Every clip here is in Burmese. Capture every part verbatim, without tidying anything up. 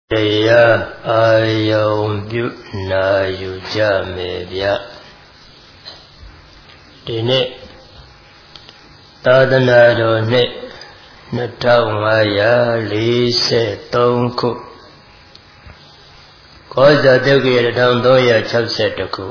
Deya ayom bu na yuja mebya. Dine tadana do ne natawaya lise tongku. Koza degi radang doya chapse taku.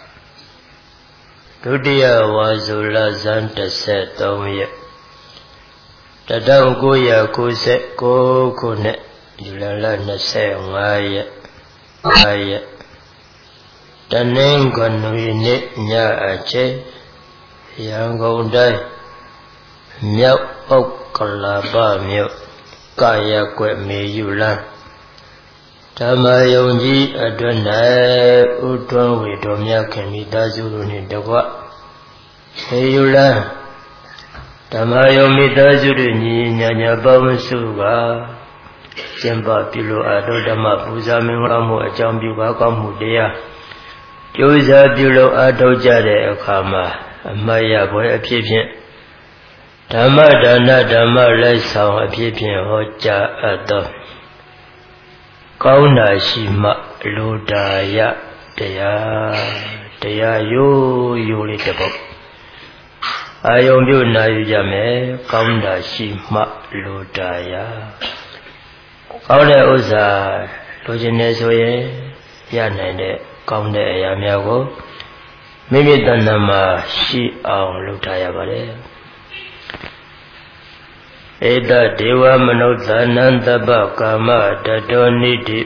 Dudiya wazula zanta se tongya. Tadang goya kuse kokune. Yulala nase ngaya ngaya Taning konui ne nya ache Yang gondai Miao ok kalaba miao Kaya kwe me yulan Tama yongji adonai Udon wedo mya kemi dazuru ni dagwa Me yulan Tama yongmi dazuru ni nyanya bawasuga Jemba pilo ado dhamma puja mingla mu achang byuka ka muတရားကျိုးစားပြုလို့အထောက်ကြတဲ့အခါမှာအမတ်ရပွဲအဖြစ်ဖြင့်ဓမ္မဒါနဓမ္မလိုက်ဆောင်အဖြစ်ဖြင့်ဟောကြားအပ်သောကောင်းတာရှိမှလူတာယတရားတရားရိုးရိုးလေးတစ်ပုဒ်အာယုံပြုနာယူကြမယ်ကောင်းတာရှိမှလူတာယကောင်းတဲ့ဥစ္စာလိုချင်နေဆိုရင်ရနိုင်တဲ့ကောင်းတဲ့အရာများကိုမိမိတဏ္ဍာမှာရှိအောင်လုပ်ထားရပါတယ်ဧတဒေဝမနုဿာနံတပ္ပကာမတတောနိတိ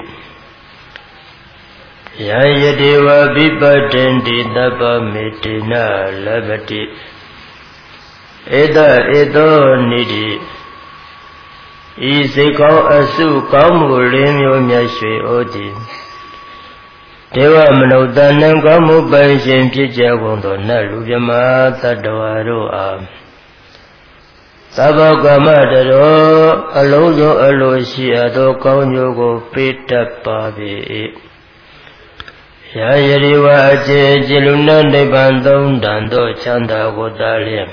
ယံယဒေဝဗိပတ္တင်တိတပ္ပမေတေနလဗ္ဗတိဧတဧသောနိတိဤစိတ်ကောင်းအစုကောင်းမှုလေးမျိုးမြတ်ရွှေဩတိဒေဝမနုဿာနံကောင်းမှုပိုင်ရှင်ဖြစ်ကြကုန်သောနတ်လူမြမသတ္တဝါတို့အားသဗ္ဗကမ္မတရောအလုံးစုံအလိုရှိအပ်သောကောင်းကျိုးကိုပေးတတ်ပါ၏ရာယရိဝအကျေကျေလူနတ်နိဗ္ဗာန်သုံးတန်သောချမ်းသာကိုသာလျက်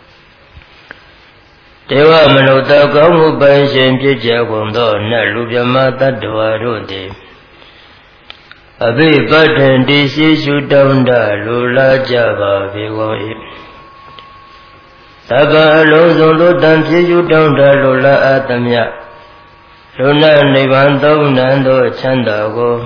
ဒေဝမနုဿကောင်းမှုပိုင်ရှင်ဖြစ်ကြကုန်သောနတ်လူမြမသတ္တဝါတို့သည်အဘိပတ္ထံတိရှိရှုတောင်းတလူလာကြပါပေကုန်၏သဗ္ဗအလုံးစုံသောတန်ဖြစ်ရှုတောင်းတလူလာအပ်သမျှလူနာနိဗ္ဗာန်သုံးနံသောချမ်းသာကို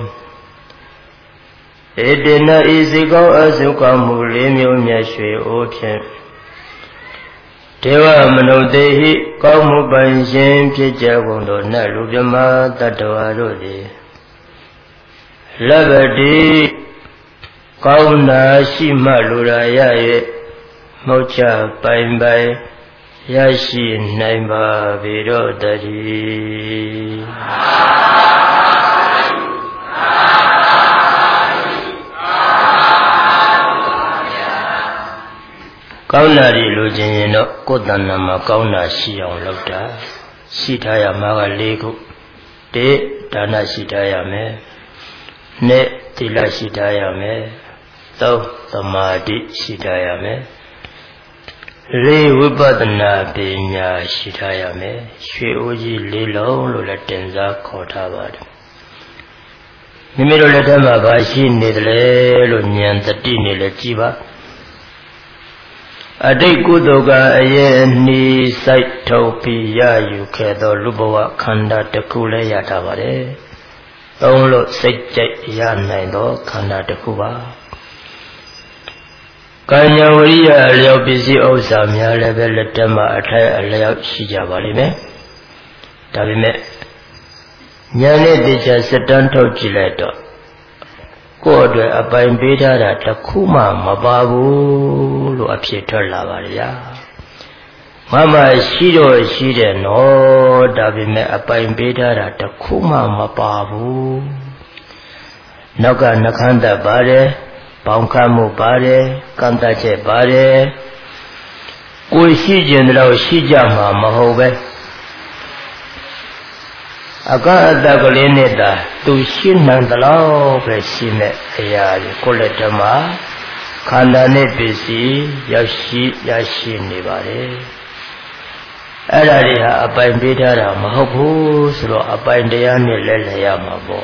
ဧတေနဤစိကောင်းအစုကောင်းမှုလေးမျိုးမြတ်ရွှေအိုးဖြင့်ဒေဝမနုဿေဟိကောင်းမှုပိုင်ရှင်ဖြစ်ကြကုန်သောနတ်လူမြမသတ္တဝါတို့သည်လဗ္ဗတိကောင်းတာရှိမှလူရာရ၍မောချပိုင်ပိုင်ရရှိနိုင်ပါပေတော့တည်းကောင်းတာတွေလိုချင်ရင်တော့ကိုယ်တဏ္ဍာမှာကောင်းတာရှိအောင်လုပ်တာရှိထားရမှာက၄ခု၁ဒါနရှိထားရမယ်၂သီလရှိထားရမယ်၃သမာဓိရှိထားရမယ်၄ဝိပဿနာပညာရှိထားရမယ်ရွှေအိုးကြီး၄လုံးလို့လည်းတင်စားခေါ်ထားပါတယ်မိမိတို့လက်ထက်မှာဘာရှိနေတယ်လဲလို့ဉာဏ်တတိနဲ့လည်းကြည်ပါအတိတ်ကုသိုလ်ကအရဲ့အနှီးစိုက်ထုတ်ပြီးရယူခဲ့သောလူဘဝခန္ဓာတစ်ခုလည်းရတာပါတယ်။သုံးလို့စိတ်ကြိုက်ရနိုင်သောခန္ဓာတစ်ခုပါ။ကံဉာဏ်ဝိရိယအလျောက်ပစ္စည်းဥစ္စာများလည်းပဲလက်ထက်မှာအထိုက်အလျောက်ရှိကြပါလိမ့်မယ်။ဒါပေမဲ့ဉာဏ်နဲ့တရားစတန်းထုတ်ကြည့်လိုက်တော့ကိုယ်အတွက်အပိုင်ပေးထားတာတစ်ခုမှမပါဘူးလို့အဖြစ်ထွက်လာပါဗျာမမရှိတော့ရှိတယ်နော်ဒါပေမဲ့အပိုင်ပေးထားတာတစ်ခုမှမပါဘူးနောက်ကနှခမ်းတတ်ပါတယ်ပေါင်းခတ်မှုပါတယ်ကံတတ်ချက်ပါတယ်ကိုယ်ရှိကျင်တော့ရှိကြမှာမဟုတ်ပဲအကအတ္တကလေးနဲ့သာသူရှင်းနိုင်တယ်လို့ပဲရှင်းတဲ့အရာကိုကိုယ်လက်ထမှာခန္ဓာနဲ့ပစ္စည်းရောက်ရှိရရှိနေပါတယ်အဲ့ဒါတွေဟာအပိုင်ပေးထားတာမဟုတ်ဘူးဆိုတော့အပိုင်တရားနဲ့လဲလှယ်ရမှာပေါ့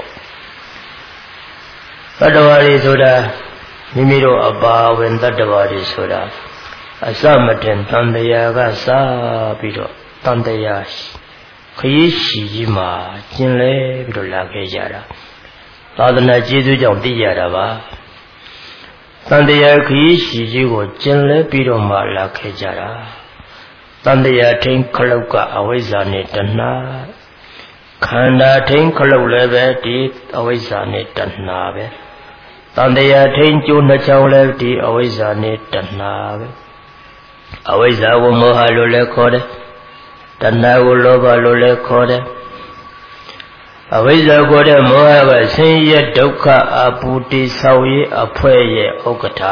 တတ္တဝါတွေဆိုတာမိမိတို့အပါဝင်တတ္တဝါတွေဆိုတာအစမတင်တန်တရားကစားပြီးတော့တန်တရားခရီးရှိကြီးမှာကျင်လဲပြီးတော့လာခဲ့ကြတာသာသနာကျေးဇူးကြောင့်သိရတာပါတန်တရားခရီးရှိကြီးကိုကျင်လဲပြီးတော့မှလာခဲ့ကြတာတန်တရားထိန်ခလုတ်ကအဝိဇ္ဇာနဲ့တဏှာခန္ဓာထိန်ခလုတ်လည်းပဲဒီအဝိဇ္ဇာနဲ့တဏှာပဲတန်တရားထိန်ကျိုးနှချောင်းလည်းဒီအဝိဇ္ဇာနဲ့တဏှာပဲအဝိဇ္ဇာကိုမောဟလို့လည်းခေါ်တယ်တဏှာကိုလောဘလို့လည်းခေါ်တယ်အဝိဇ္ဇာကိုတဲ့မောဟကဆင်းရဲဒုက္ခအပူတိဆောက်ရေးအဖွဲ့ရဲ့ဥက္ကဋ္ဌ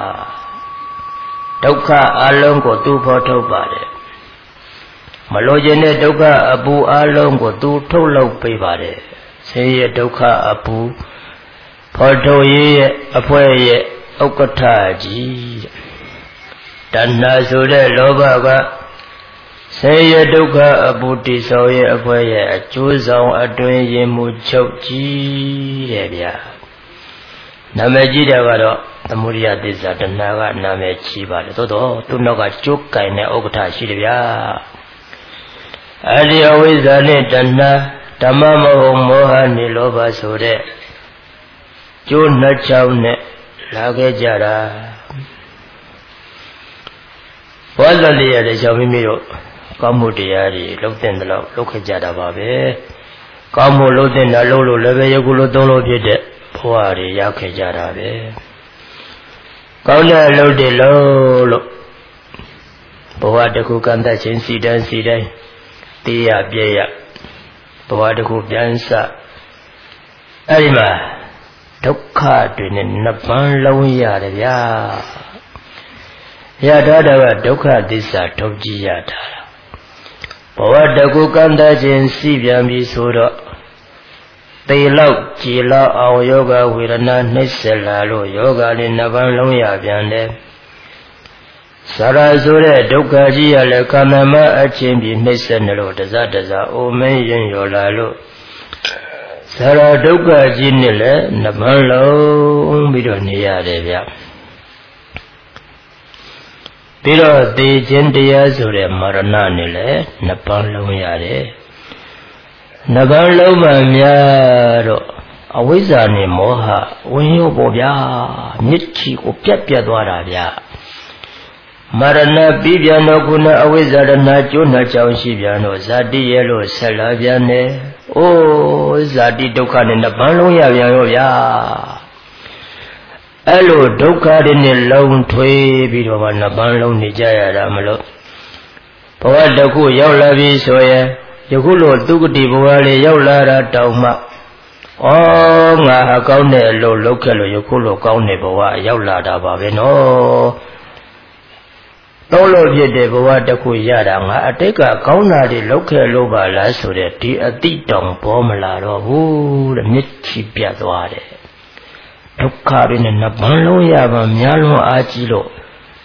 ဒုက္ခအလုံးကိုသူဖော်ထုတ်ပါတယ်မလိုချင်တဲ့ဒုက္ခအပူအလုံးကိုသူထုတ်လုပ်ပေးပါတယ်ဆင်းရဲဒုက္ခအပူဖော်ထုတ်ရေးရဲ့အဖွဲ့ရဲ့ဥက္ကဋ္ဌကြီးတဏှာဆိုတဲ့လောဘကဆင်းရဲဒုက္ခအပူတိဆောရဲ့အဖွဲ့ရဲ့အကျိုးဆောင်အတွင်းရင်မှုချုပ်ကြီးတဲ့ဗျာနာမည်ကြီးတယ်ကတော့သမုဒိယသစ္စာတဏှာကနာမည်ကြီးပါတယ်သို့တော့သူ့နောက်ကကျိုးကင်တဲ့ဥက္ကဋ္ဌရှိတယ်ဗျာအဲဒီအဝိဇ္ဇာနဲ့တဏှာဓမ္မမဟုတ်မောဟနဲ့လောဘဆိုတဲ့ကျိုးနှစ်ချောင်းနဲ့လာခဲ့ကြတာဘောဇလျရတဲ့ကြောင့်မိမိတို့ကောင်းမှုတရားတွေလုပ်တဲ့တော့လုပ်ခဲ့ကြတာပါပဲကောင်းမှုလုပ်တဲ့တာလုပ်လို့လည်းပဲယခုလိုသုံးလို့ဖြစ်တဲ့ဘဝတွေရောက်ခဲ့ကြတာပဲကောင်းတဲ့လုပ်တယ်လို့လို့ဘဝတစ်ခုကံတက်ခြင်းစီတန်းစီတိုင်းတေးရပြည့်ရဘဝတစ်ခုပြန်စအဲ့ဒီမှာဒုက္ခတွေနဲ့နှစ်ပန်းလုံးရတယ်ဗျာရထားတာကဒုက္ခသစ္စာထုတ်ကြည့်ရတာဘဝတစ်ခုကံတက်ခြင်းစီပြန်ပြီဆိုတော့တေလောက်ကြည်လောက်အောင်ယောဂဝေဒနာနှိမ့်ဆက်လာလို့ယောဂနဲ့နှစ်ပန်းလုံးရပြန်တယ်ဇာရဆိုတဲ့ဒုက္ခကြီးရလည်းကာမမအချင်းပြီးနှိမ့်ဆက်နေလို့တစတစအိုမင်းရင်ရောလာလို့ဇာရဒုက္ခကြီးနဲ့လည်းနှစ်ပန်းလုံးပြီးတော့နေရတယ်ဗျပြီးတော့သေခြင်းတရားဆိုတဲ့မရဏနဲ့လည်းနှစ်ပန်းလုံးရတယ်နှစ်ပန်းလုံးမှများတော့အဝိဇ္ဇာနဲ့မောဟဝင်ရောပေါ့ဗျာမြစ်ချီကိုပြတ်ပြတ်သွားတာဗျာမရဏပြီးပြန်တော့ခုနအဝိဇ္ဇာရဏကျိုးနှကြောင်းရှိပြန်တော့ဇာတိရဲ့လို့ဆက်လာပြန်တယ်။အိုးဇာတိဒုက္ခနဲ့နှစ်ပန်းလုံးရပြန်ရောဗျာ။အဲ့လိုဒုက္ခတွေနဲ့လုံထွေးပြီးတော့မှနှစ်ပန်းလုံးနေကြရတာမလို့ဘဝတစ်ခုရောက်လာပြီဆိုရင်ယခုလိုသူကတိဘဝလေးရောက်လာတာတောင်မှဩငါဟာကောင်းတဲ့အလုပ်လုပ်ခဲ့လို့ယခုလိုကောင်းတဲ့ဘဝရောက်လာတာပါပဲနော်။တော့လို့ဖြစ်တဲ့ဘဝတစ်ခုရတာငါအတိတ်ကကောင်းတာတွေလုပ်ခဲ့လို့ပါလားဆိုတဲ့ဒီအတိတောင်ပေါ်မလာတော့ဘူးတဲ့မြစ်ချီပြတ်သွားတယ်ဒုက္ခတွေနဲ့နှစ်ပန်းလုံးရပါများလွန်အားကြီးလို့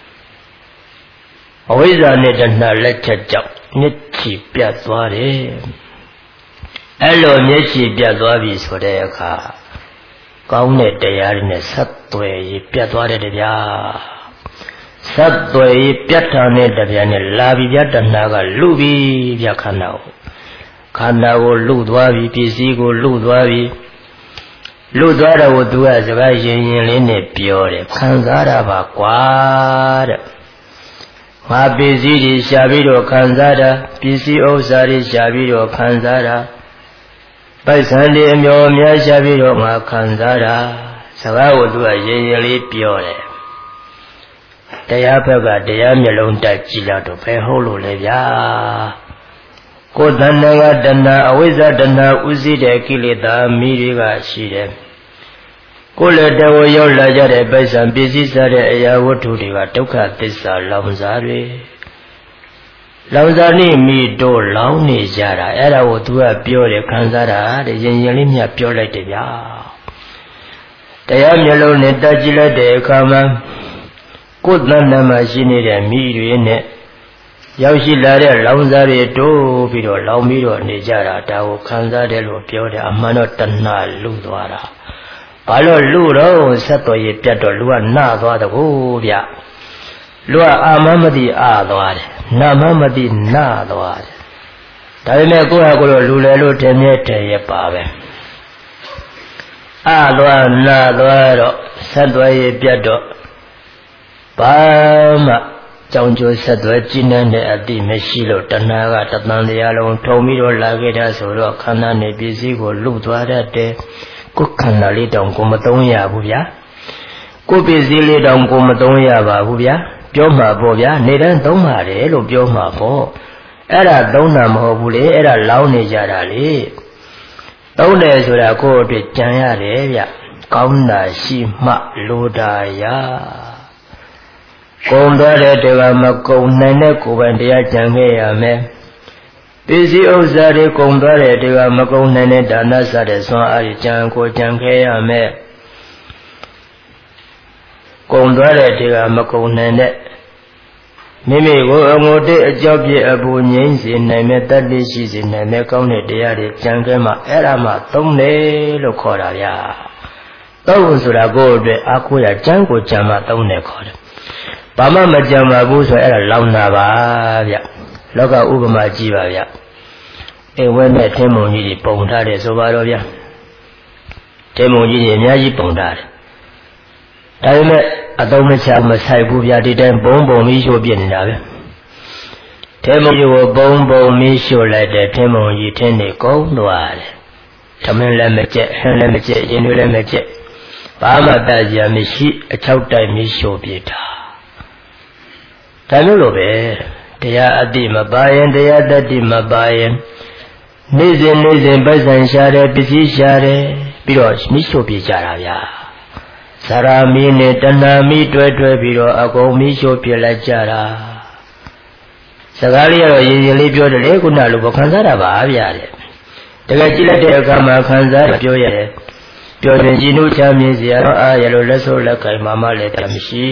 အဝိဇ္ဇာနဲ့တဏှာလက်ချက်ကြောင့်မြစ်ချီပြတ်သွားတယ်အဲ့လိုမြစ်ချီပြတ်သွားပြီဆိုတဲ့အခါကောင်းတဲ့တရားတွေနဲ့ဆက်သွယ်ရပြတ်သွားတယ်ဗျာဆက်သွယ်ပြတ်တာနဲ့တပြန်နဲ့လာပြီးပြတ်တဏှာကလူပြီးပြခန္ဓာကိုခန္ဓာကိုလူသွားပြီးပစ္စည်းကိုလူသွားပြီးလူသွားတော့ကိုသူကစကားရင်ရင်လေးနဲ့ပြောတယ်ခံစားရပါကွာတဲ့ငါပစ္စည်းတွေရှာပြီးတော့ခံစားတာပစ္စည်းဥစ္စာတွေရှာပြီးတော့ခံစားတာပိုက်ဆံတွေအမျိုးအများရှာပြီးတော့ငါခံစားတာစကားကိုသူကရင်ရင်လေးပြောတယ်တရားဘက်ကတရားမျက်လုံးတက်ကြည့်လာတော့ဘယ်ဟုတ်လို့လဲဗျာကိုယ်တဏ္ဍကတဏှာအဝိဇ္ဇတဏှာဥသိတဲ့ကိလေသာမိတွေကရှိတယ်ကိုယ်လည်းတဝရောက်လာကြတဲ့ပိုက်ဆံပစ္စည်းစားတဲ့အရာဝတ္ထုတွေကဒုက္ခသစ္စာလောင်စားတွေလောင်စားနေမိတို့လောင်နေကြတာအဲ့ဒါကိုသူကပြောတယ်ခံစားတာတဲ့ရင်ရင်လေးမြတ်ပြောလိုက်တယ်ဗျာတရားမျက်လုံးနဲ့တက်ကြည့်လိုက်တဲ့အခါမှာကိုယ်တဏ္ဍမှာရှိနေတဲ့မိတွေနဲ့ရောက်ရှိလာတဲ့လောင်စားတွေတိုးပြီးတော့လောင်ပြီးတော့နေကြတာဒါကိုခံစားတယ်လို့ပြောတယ်အမှန်တော့တဏှာလူသွားတာဘာလို့လူတော့ဆက်တော်ရပြတ်တော့လူကနာသွားတယ်ကိုဗျလူကအာမမတိအာသွားတယ်နာမမတိနာသွားတယ်ဒါပေမဲ့ကိုယ့်ဟာကိုယ်လိုလူလေလို့တည်းမြဲတည်းရပါပဲအာသွားနာသွားတော့ဆက်တော်ရပြတ်တော့ဘာမှကြောင်ကျိုးဆက်သွဲကျဉ်းတဲ့အတိမရှိလို့တဏှာကတသံတရားလုံးထုံပြီးတော့လာခဲ့တာဆိုတော့ခန္ဓာနဲ့ပစ္စည်းကိုလုသွားတတ်တယ်ကိုယ်ခန္ဓာလေးတောင်ကိုမသုံးရဘူးဗျာကိုယ်ပစ္စည်းလေးတောင်ကိုမသုံးရပါဘူးဗျာပြောမှာပေါ့ဗျာနေတန်းသုံးပါတယ်လို့ပြောမှာပေါ့အဲ့ဒါသုံးတာမဟုတ်ဘူးလေအဲ့ဒါလောင်းနေကြတာလေသုံးတယ်ဆိုတာကိုယ့်အတွက်ကြံရတယ်ဗျကောင်းတာရှိမှလိုတာရကုံသွားတဲ့တရားမကုံနိုင်တဲ့ကိုယ်ပိုင်တရားကြံခဲ့ရမယ်ပစ္စည်းဥစ္စာတွေကုံသွားတဲ့တရားမကုံနိုင်တဲ့ဒါနစတဲ့ဆွမ်းအားတွေကြံကိုကြံခဲ့ရမယ်ကုံသွားတဲ့တရားမကုံနိုင်တဲ့မိမိကိုအငိုတိအကြောပြည့်အပူငြိမ်းစေနိုင်မဲ့တတ္တိရှိစေနိုင်မဲ့ကောင်းတဲ့တရားတွေကြံခဲ့မှအဲ့ဒါမှသုံးတယ်လို့ခေါ်တာဗျာသုံးဆိုတာကိုယ့်အတွက်အားကိုးရကြံကိုကြံမှသုံးတယ်ခေါ်တယ်ဘာမှမကြံပါဘူးဆိုအဲ့ဒါလောင်နာပါဗျလောကဥပမာကြည့်ပါဗျအိမ်ဝဲနဲ့ထင်းမုံကြီးတွေပုံထားတယ်ဆိုပါတော့ဗျထင်းမုံကြီးတွေအများကြီးပုံထားတယ်ဒါပေမဲ့အသုံးမချမဆိုင်ဘူးဗျဒီတိုင်းဘုံဘုံမီးရှို့ပြနေတာပဲထင်းမုံကြီးကိုဘုံဘုံမီးရှို့လိုက်တဲ့ထင်းမုံကြီးထင်းနေကုန်သွားတယ်သမင်းလည်းမကျက်ဟင်းလည်းမကျက်ရင်တွေလည်းမကျက်ဘာမှတတ်ကြမရှိအချောက်တိုက်မီးရှို့ပြတာဒါမျိုးလိုပဲတရားအတိမပါရင်တရားတတ္တိမပါရင်နေ့စဉ်နေ့စဉ်ပိုက်ဆံရှာတယ်ပစ္စည်းရှာတယ်ပြီးတော့မိရှို့ပြကြတာဗျာဇာရာမီနဲ့တဏှာမီတွဲတွဲပြီးတော့အကုန်မိရှို့ပြလိုက်ကြတာစကားလေးကတော့ရင်ရင်လေးပြောတယ်လေခုနလိုပဲခံစားတာပါဗျာတဲ့တကယ်ကြည့်လိုက်တဲ့အခါမှာခံစားပြောရတယ်ပြောရင်ကြည်နုချမ်းမြေစရာတော့အားရလို့လက်ဆိုးလက်ကင်မှမလည်းတမရှိ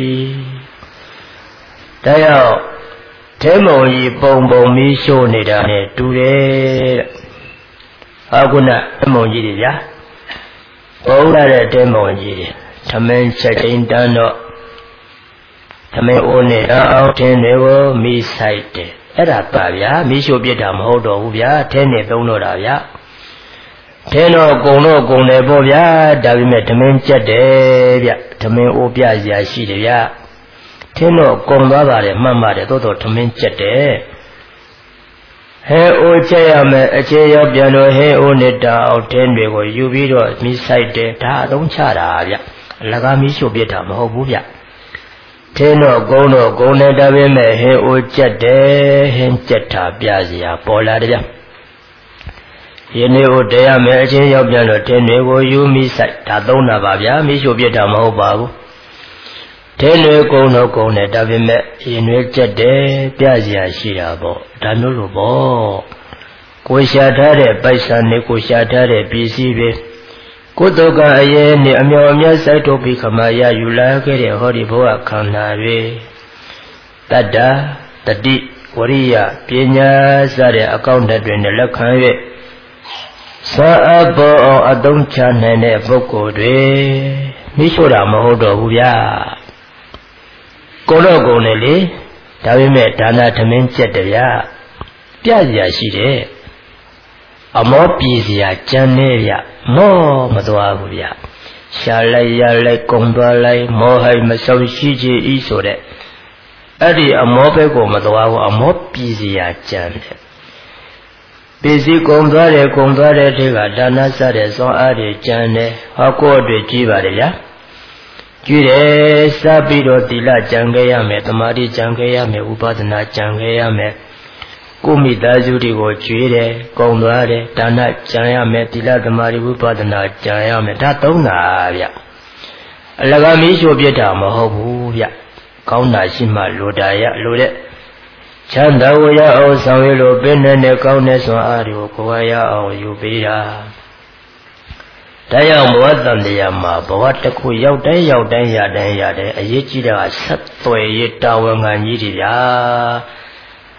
ဒါကြောင့်ထဲမုံကြီးပုံပုံမီးရှို့နေတာနဲ့တူတယ်အခုနထဲမုံကြီးတွေဗျာပုံလာတဲ့ထဲမုံကြီးတွေသမင်းချက်ချင်းတန်းတော့သမင်းအိုးနဲ့အောင်ထင်းတွေကိုမီးဆိုင်တယ်အဲ့ဒါပါဗျာမီးရှို့ပြစ်တာမဟုတ်တော့ဘူးဗျာထဲနဲ့သုံးတော့တာဗျာထဲတော့ကုံတော့ကုံတယ်ပေါ့ဗျာဒါပေမဲ့သမင်းချက်တယ်ဗျသမင်းအိုးပြစရာရှိတယ်ဗျာထင်းတော့ကုံသွားပါတယ်မှတ်ပါတယ်သို့တော်ထမင်းကျက်တယ်ဟဲအိုးချက်ရမယ်အခြေရောက်ပြန်လို့ဟဲအိုးနဲ့တာအောင်ထင်းတွေကိုယူပြီးတော့မိဆိုင်တယ်ဒါအသုံးချတာဗျအလကားမီးရှို့ပြစ်တာမဟုတ်ဘူးဗျထင်းတော့ကုံတော့ကုံတယ်ဒါပေမဲ့ဟဲအိုးကျက်တယ်ဟင်းကျက်တာပြစရာပေါ်လာတယ်ဗျယနေ့ကိုတရားမယ်အချင်းရောက်ပြန်လို့ထင်းတွေကိုယူမိဆိုင်ဒါသုံးတာပါဗျာမီးရှို့ပြစ်တာမဟုတ်ပါဘူးထဲတွေကုန်းတော့ကုန်းတယ်ဒါပေမဲ့ရင်တွေကျက်တယ်ပြစရာရှိတာပေါ့ဒါမျိုးလိုပေါ့ကိုရှာထားတဲ့ပိုက်ဆံနဲ့ကိုရှာထားတဲ့ပစ္စည်းတွေကိုတုကအရေးနဲ့အမြော်အမြတ်စိုက်ထုတ်ပြီးခမရယူလာခဲ့တဲ့ဟောဒီဘဝခန္ဓာတွေတတ္တတတိဝရိယပညာစတဲ့အကောင့်တွေနဲ့လက်ခံ၍သာအဘောအသုံးချနိုင်တဲ့ပုဂ္ဂိုလ်တွေမိရှို့တာမဟုတ်တော့ဘူးဗျာကိုတော့ကုန်တယ်လေဒါပေမဲ့ဒါနသမင်းကျက်တယ်ဗျာပြစရာရှိတယ်အမောပြေစရာကြမ်းနေဗျမောမသွားဘူးဗျရှာလိုက်ရလိုက်ကုံသွားလိုက်မောဟိုက်မဆောင်ရှိချီဤဆိုတဲ့အဲ့ဒီအမောဘက်ကိုမသွားဘူးအမောပြေစရာကြမ်းတယ်ပစ္စည်းကုံသွားတယ်ကုံသွားတဲ့ထဲကဒါနစတဲ့စွမ်းအားတွေကြမ်းတယ်ဟောကိုယ့်အတွက်ကြည့်ပါတယ်ဗျာကြည့်တယ်စပြီးတော့သီလကြံခဲ့ရမယ်သမာဓိကြံခဲ့ရမယ်ဥပဒနာကြံခဲ့ရမယ်ကိုမိသားစုတွေကိုကြွေးတယ်ကုံသွားတယ်ဒါနကြံရမယ်သီလသမာဓိဥပဒနာကြံရမယ်ဒါသုံးတာဗျအလကားမီးရှို့ပြစ်တာမဟုတ်ဘူးဗျကောင်းတာရှိမှလိုတာရလိုတဲ့ချမ်းသာဝရအောင်ဆောင်ရွက်လို့ပြည့်နေတဲ့ကောင်းတဲ့စွမ်းအားတွေကိုကိုယ်ရအောင်ယူပေးတာဒါကြောင့်ဘဝတန်တရားမှာဘဝတစ်ခုရောက်တိုင်းရောက်တိုင်းရတိုင်းရတိုင်းအရေးကြီးတာကဆက်သွယ်ရေးတာဝန်ခံကြီးတွေဗျာ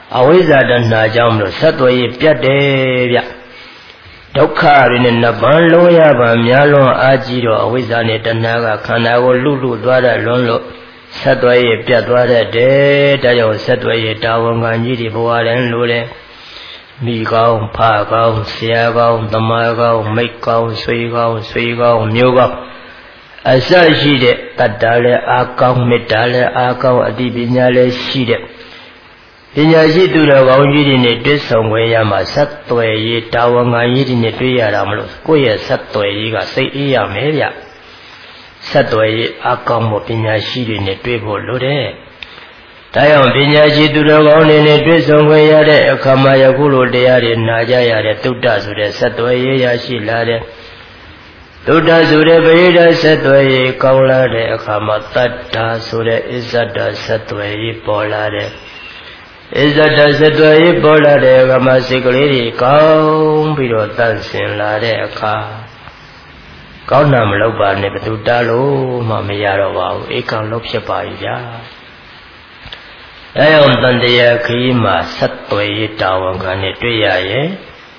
အဝိဇ္ဇာတဏှာကြောင့်မလို့ဆက်သွယ်ရေးပြတ်တယ်ဗျဒုက္ခတွေနဲ့နှစ်ပန်းလုံးရပါများလွန်အားကြီးတော့အဝိဇ္ဇာနဲ့တဏှာကခန္ဓာကိုလူလူသွားတဲ့လွန်းလို့ဆက်သွယ်ရေးပြတ်သွားတဲ့တဲ့ဒါကြောင့်ဆက်သွယ်ရေးတာဝန်ခံကြီးတွေဘဝတည်းလို့လေမိကောင်းဖကောင်းဆရာကောင်းသမားကောင်းမိတ်ကောင်းဆွေကောင်းဆွေကောင်းမျိုးကောင်းအစရှိတဲ့တတ္တလည်းအာကောင်းမေတ္တာလည်းအာကောင်းအတိပညာလည်းရှိတဲ့ပညာရှိသူတော်ကောင်းကြီးတွေနဲ့တွေ့ဆုံခွင့်ရမှာဆက်သွယ်ရေးတာဝန်ခံကြီးတွေနဲ့တွေ့ရတာမလို့ကိုယ့်ရဲ့ဆက်သွယ်ရေးကစိတ်အေးရမယ်ဗျဆက်သွယ်ရေးအာကောင်းမှုပညာရှိတွေနဲ့တွေ့ဖို့လိုတယ်ဒါကြောင့်ပညာရှိသူတော်ကောင်းတွေနဲ့တွေ့ဆုံခွင့်ရတဲ့အခါမှာယခုလိုတရားတွေနာကြရတဲ့သုတ္တဆိုတဲ့ဆက်သွယ်ရေးရရှိလာတဲ့သုတ္တဆိုတဲ့ပရိဒဆက်သွယ်ရေးကောင်းလာတဲ့အခါမှာတတ္တာဆိုတဲ့အစ္ဆဒဆက်သွယ်ရေးပေါ်လာတဲ့အစ္ဆဒဆက်သွယ်ရေးပေါ်လာတဲ့အခါမှာစိတ်ကလေးတွေကောင်းပြီးတော့တန့်စင်လာတဲ့အခါကောင်းတာမလုပ်ပါနဲ့ဘသူတားလို့မှမရတော့ပါဘူးဧကံလုပ်ဖြစ်ပါပြီဗျာအဲအောင်တန်တရားခရီးမှာဆက်သွယ်ရေးတာဝန်ခံနဲ့တွေ့ရရဲ့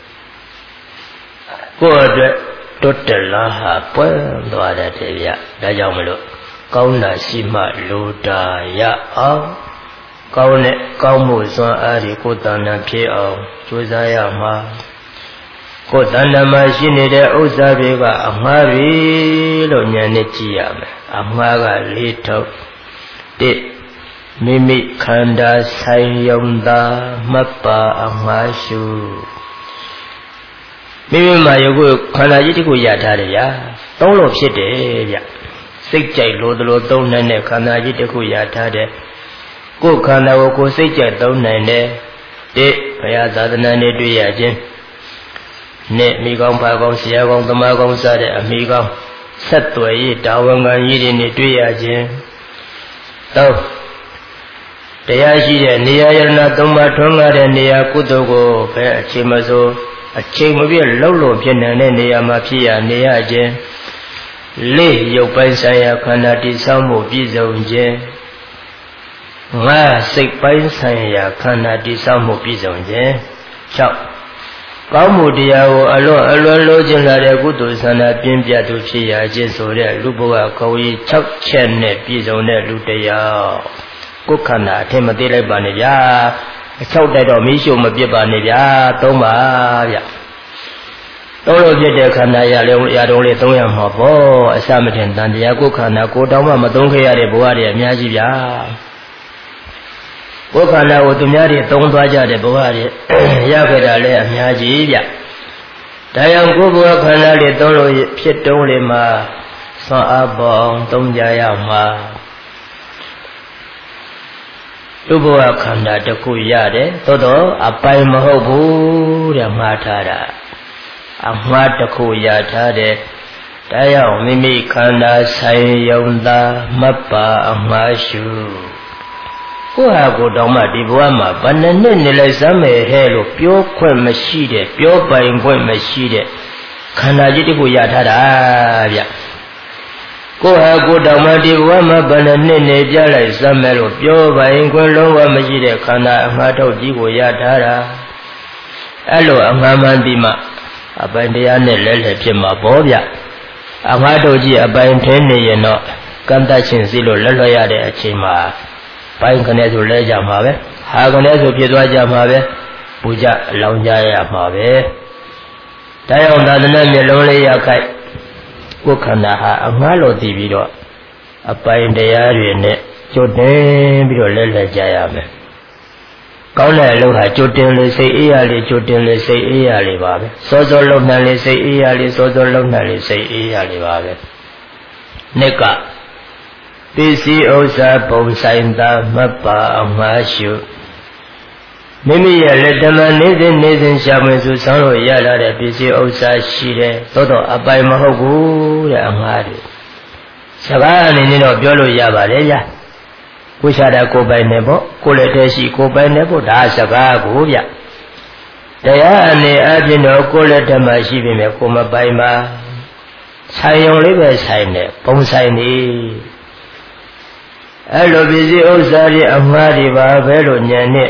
ကိုယ့်အတွက်တွတ်တလားဟာပွင့်သွားတဲ့တရားဒါကြောင့်မလို့ကောင်းတာရှိမှလိုတာရအောင်ကောင်းတဲ့ကောင်းမှုစွမ်းအားတွေကိုယ်တဏ္ဍာဖြစ်အောင်ကြိုးစားရမှာကိုယ်တဏ္ဍာမှာရှိနေတဲ့ဥစ္စာတွေကအမှားတွေလို့ဉာဏ်နဲ့ကြည့်ရမယ်အမှားကလေးထုပ်တစ်မိမိခန္ဓာဆိုင်ယုံသာမတ်ပါအမှားရှုမိမိမှာယခုခန္ဓာကြီးတစ်ခုရထားတယ်ဗျာသုံးလို့ဖြစ်တယ်ဗျစိတ်ကြိုက်လို့တို့သုံးနိုင်တဲ့ခန္ဓာကြီးတစ်ခုရထားတယ်ကိုယ်ခန္ဓာကိုကိုယ်စိတ်ကြိုက်သုံးနိုင်တယ်တစ်ဘုရားသာသနာနဲ့တွေ့ရခြင်းနဲ့မိကောင်းဖကောင်းဆရာကောင်းသမားကောင်းစတဲ့အမိကောင်းဆက်သွယ်ရေးတာဝန်ခံကြီးတွေနဲ့တွေ့ရခြင်းသုံးတရားရှိတဲ့နေရာယရဏသုံးပါးထွန်းကားတဲ့နေရာကုသိုလ်ကိုပဲအချိန်မစိုးအချိန်မပြည့်လှုပ်လို့ဖြစ်နေတဲ့နေရာမှာဖြစ်ရနေရခြင်းလေးရုပ်ပိုင်းဆိုင်ရာခန္ဓာတည်ဆောက်မှုပြည့်စုံခြင်းငါစိတ်ပိုင်းဆိုင်ရာခန္ဓာတည်ဆောက်မှုပြည့်စုံခြင်း၆ကောင်းမှုတရားကိုအလွန်အလွန်လိုချင်လာတဲ့ကုသိုလ်ဆန္ဒပြင်းပြသူဖြစ်ရခြင်းဆိုတဲ့လူဘဝကောင်းကြီး၆ချက်နဲ့ပြည့်စုံတဲ့လူတရားကိုယ်ခန္ဓာအထင်မသေးလိုက်ပါနဲ့ဗျာအချောက်တိုက်တော့မီးရှို့မပြစ်ပါနဲ့ဗျာသုံးပါဗျသုံးလို့ဖြစ်တဲ့ခန္ဓာရလေရတော်လေးသုံးရမှာပေါ့အစမထင်တန်တရားကိုယ်ခန္ဓာကိုတောင်းမှမသုံးခဲ့ရတဲ့ဘဝတွေအများကြီးဗျာကိုယ်ခန္ဓာကိုသူများတွေသုံးသွားကြတဲ့ဘဝတွေရခဲ့တာလည်းအများကြီးဗျဒါကြောင့်ကိုယ်ဘဝခန္ဓာတွေသုံးလို့ဖြစ်တုံးလေးမှာဆွမ်းအားပေါင်းသုံးကြရမှာလူဘဝခန္ဓာတစ်ခုရတယ်သို့တော့အပိုင်မဟုတ်ဘူးတဲ့မှားထားတာအမှားတစ်ခုရထားတယ်ဒါကြောင့်မိမိခန္ဓာဆိုင်ယုံသာမတ်ပါအမှားရှုကိုယ့်ဟာကိုယ်တောင်မှဒီဘဝမှာဘယ်နှစ်နှစ်နေလိုက်စမ်းမယ်ဟဲ့လို့ပြောခွင့်မရှိတဲ့ပြောပိုင်ခွင့်မရှိတဲ့ခန္ဓာကြီးတစ်ခုရထားတာဗျကိုယ်ဟာကိုယ်တောင်မှဒီဘဝမှာဘယ်နှစ်နှစ်နေကြလိုက်စမ်းမယ်လို့ပြောပိုင်ခွင့်လုံးဝမရှိတဲ့ခန္ဓာအမှားထုတ်ကြီးကိုရထားတာအဲ့လိုအမှားမှန်ဒီမှာအပိုင်တရားနဲ့လဲလှယ်ဖြစ်မှာပေါ့ဗျအမှားထုတ်ကြီးအပိုင်ထင်းနေရင်တော့ကံတတ်ခြင်းစီလို့လက်လွှတ်ရတဲ့အချိန်မှာပိုင်းခနဲ့ဆိုလဲကြမှာပဲဟာခနဲ့ဆိုဖြစ်သွားကြမှာပဲပူကြအလောင်းကြရမှာပဲဒါကြောင့်သာသနာမျက်လုံးလေးရခိုက်ကိုယ်ခန္ဓာဟာအငှားလို့တည်ပြီးတော့အပိုင်တရားတွေနဲ့ကြိုတင်ပြီးတော့လဲလှယ်ကြရမယ်ကောင်းတဲ့အလုပ်ဟာကြိုတင်လေစိတ်အေးရလေကြိုတင်လေစိတ်အေးရလေပါပဲစောစောလုံနှံလေစိတ်အေးရလေစောစောလုံနှံလေစိတ်အေးရလေပါပဲနှစ်ကပစ္စည်းဥစ္စာပုံဆိုင်သာမတ်ပါအမှားရှုမိမိရဲ့လက်တမနေစဉ်နေစဉ်ရှာမစုဆောင်းလို့ရလာတဲ့ပစ္စည်းဥစ္စာရှိတယ်သို့တော့အပိုင်မဟုတ်ဘူးတဲ့အမှားတွေစကားအနေနဲ့တော့ပြောလို့ရပါတယ်ဗျာကိုရှာတာကိုပိုင်နေပေါ့ကိုလည်းတည်းရှိကိုပိုင်နေပေါ့ဒါစကားကိုဗျတရားအနေအချင်းတော့ကိုလည်းဓမ္မရှိပြီမဲ့ကိုမပိုင်ပါဆိုင်ုံလေးပဲဆိုင်နေပုံဆိုင်နေအဲ့လိုပစ္စည်းဥစ္စာတွေအမှားတွေပါပဲလို့ဉာဏ်နဲ့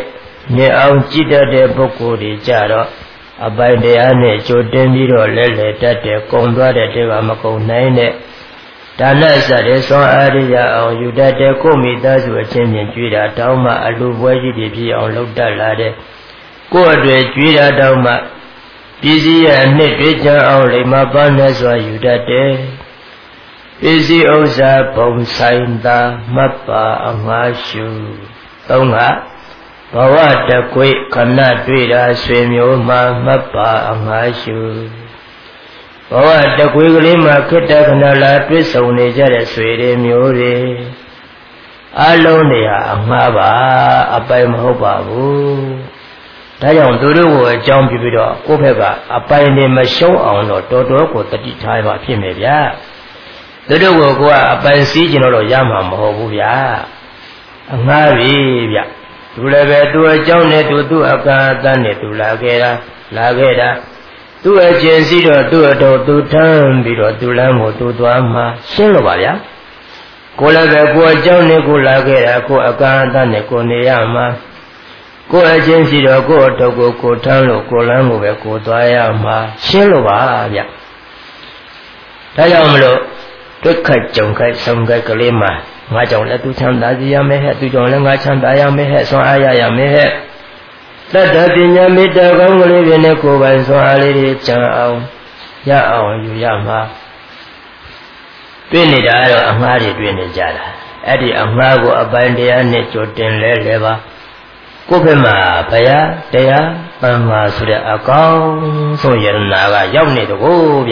မြင်အောင်ကြည့်တတ်တဲ့ပုဂ္ဂိုလ်တွေကြတော့အပိုင်တရားနဲ့ကြိုတင်ပြီးတော့လဲလှယ်တတ်တဲ့ကုံသွားတဲ့တေကမကုံနိုင်တဲ့ဒါနစတဲ့သွန်အားရအောင်ယူတတ်တဲ့ကိုမိသားစုအချင်းချင်းကြွေးတာတောင်းမှအလူပွဲကြီးတွေဖြစ်အောင်လုပ်တတ်လာတဲ့ကိုယ်အတွေ့ကြွေးတာတောင်းမှပစ္စည်းရဲ့အနှစ်တွေကြအောင်လိမ္မာပန်းနဲ့စွာယူတတ်တဲ့ပစ္စည်းဥစ္စာပုံဆိုင်သာမတ်ပါအငှားရှုသုံးကဘဝတကွေခဏတွေ့တာဆွေမျိုးမှမတ်ပါအငှားရှုဘဝတကွေကလေးမှာခိတ္တခဏလာတွေ့ဆုံနေကြတဲ့ဆွေတွေမျိုးတွေအလုံးတွေဟာအငှားပါအပိုင်မဟုတ်ပါဘူးဒါကြောင့်သူတို့ကိုအကြောင်းပြုပြီးတော့ကိုယ့်ဘက်ကအပိုင်တွေမရှုံးအောင်တော့တော်တော်ကိုတတိထားပါဖြစ်မယ်ဗျာသူတို့ကိုကိုယ်ကအပိုင်စည်းကျင်တော့ရမှာမဟုတ်ဘူးဗျာအငှားပြီဗျသူလည်းပဲသူအကြောင်းနဲ့သူသူ့အကန့်အသတ်နဲ့သူလာခဲ့တာလာခဲ့တာသူ့အချင်းစီတော့သူ့အတော်သူထမ်းပြီးတော့သူလမ်းကိုသူသွားမှရှင်းလို့ပါဗျာကိုလည်းပဲကိုအကြောင်းနဲ့ကိုလာခဲ့တာကိုအကန့်အသတ်နဲ့ကိုနေရမှာကိုအချင်းစီတော့ကိုအတော်ကိုကိုထမ်းလို့ကိုလမ်းကိုပဲကိုသွားရမှာရှင်းလို့ပါဗျဒါကြောင့်မလို့တွက်ခတ်ကြုံခတ်ဆုံးခတ်ကလေးမှာငါကြောင့်လည်းသူချမ်းသာစီရမယ်ဟဲ့သူကြောင့်လည်းငါချမ်းသာရမယ်ဟဲ့ဆွမ်းအားရရမယ်ဟဲ့တတ္တပညာမေတ္တာကောင်းကလေးတွေနဲ့ကိုယ်ပိုင်ဆွမ်းအားလေးတွေကြံအောင်ရအောင်ယူရမှာတွေ့နေတာတော့အငှားတွေတွေ့နေကြတာအဲ့ဒီအငှားကိုအပိုင်တရားနဲ့ကြိုတင်လဲလဲပါကိုယ့်ဘက်မှာဘုရားတရားပန်းမှာဆိုတဲ့အကောင်းဆုံးယရနာကရောက်နေတော့ဗျ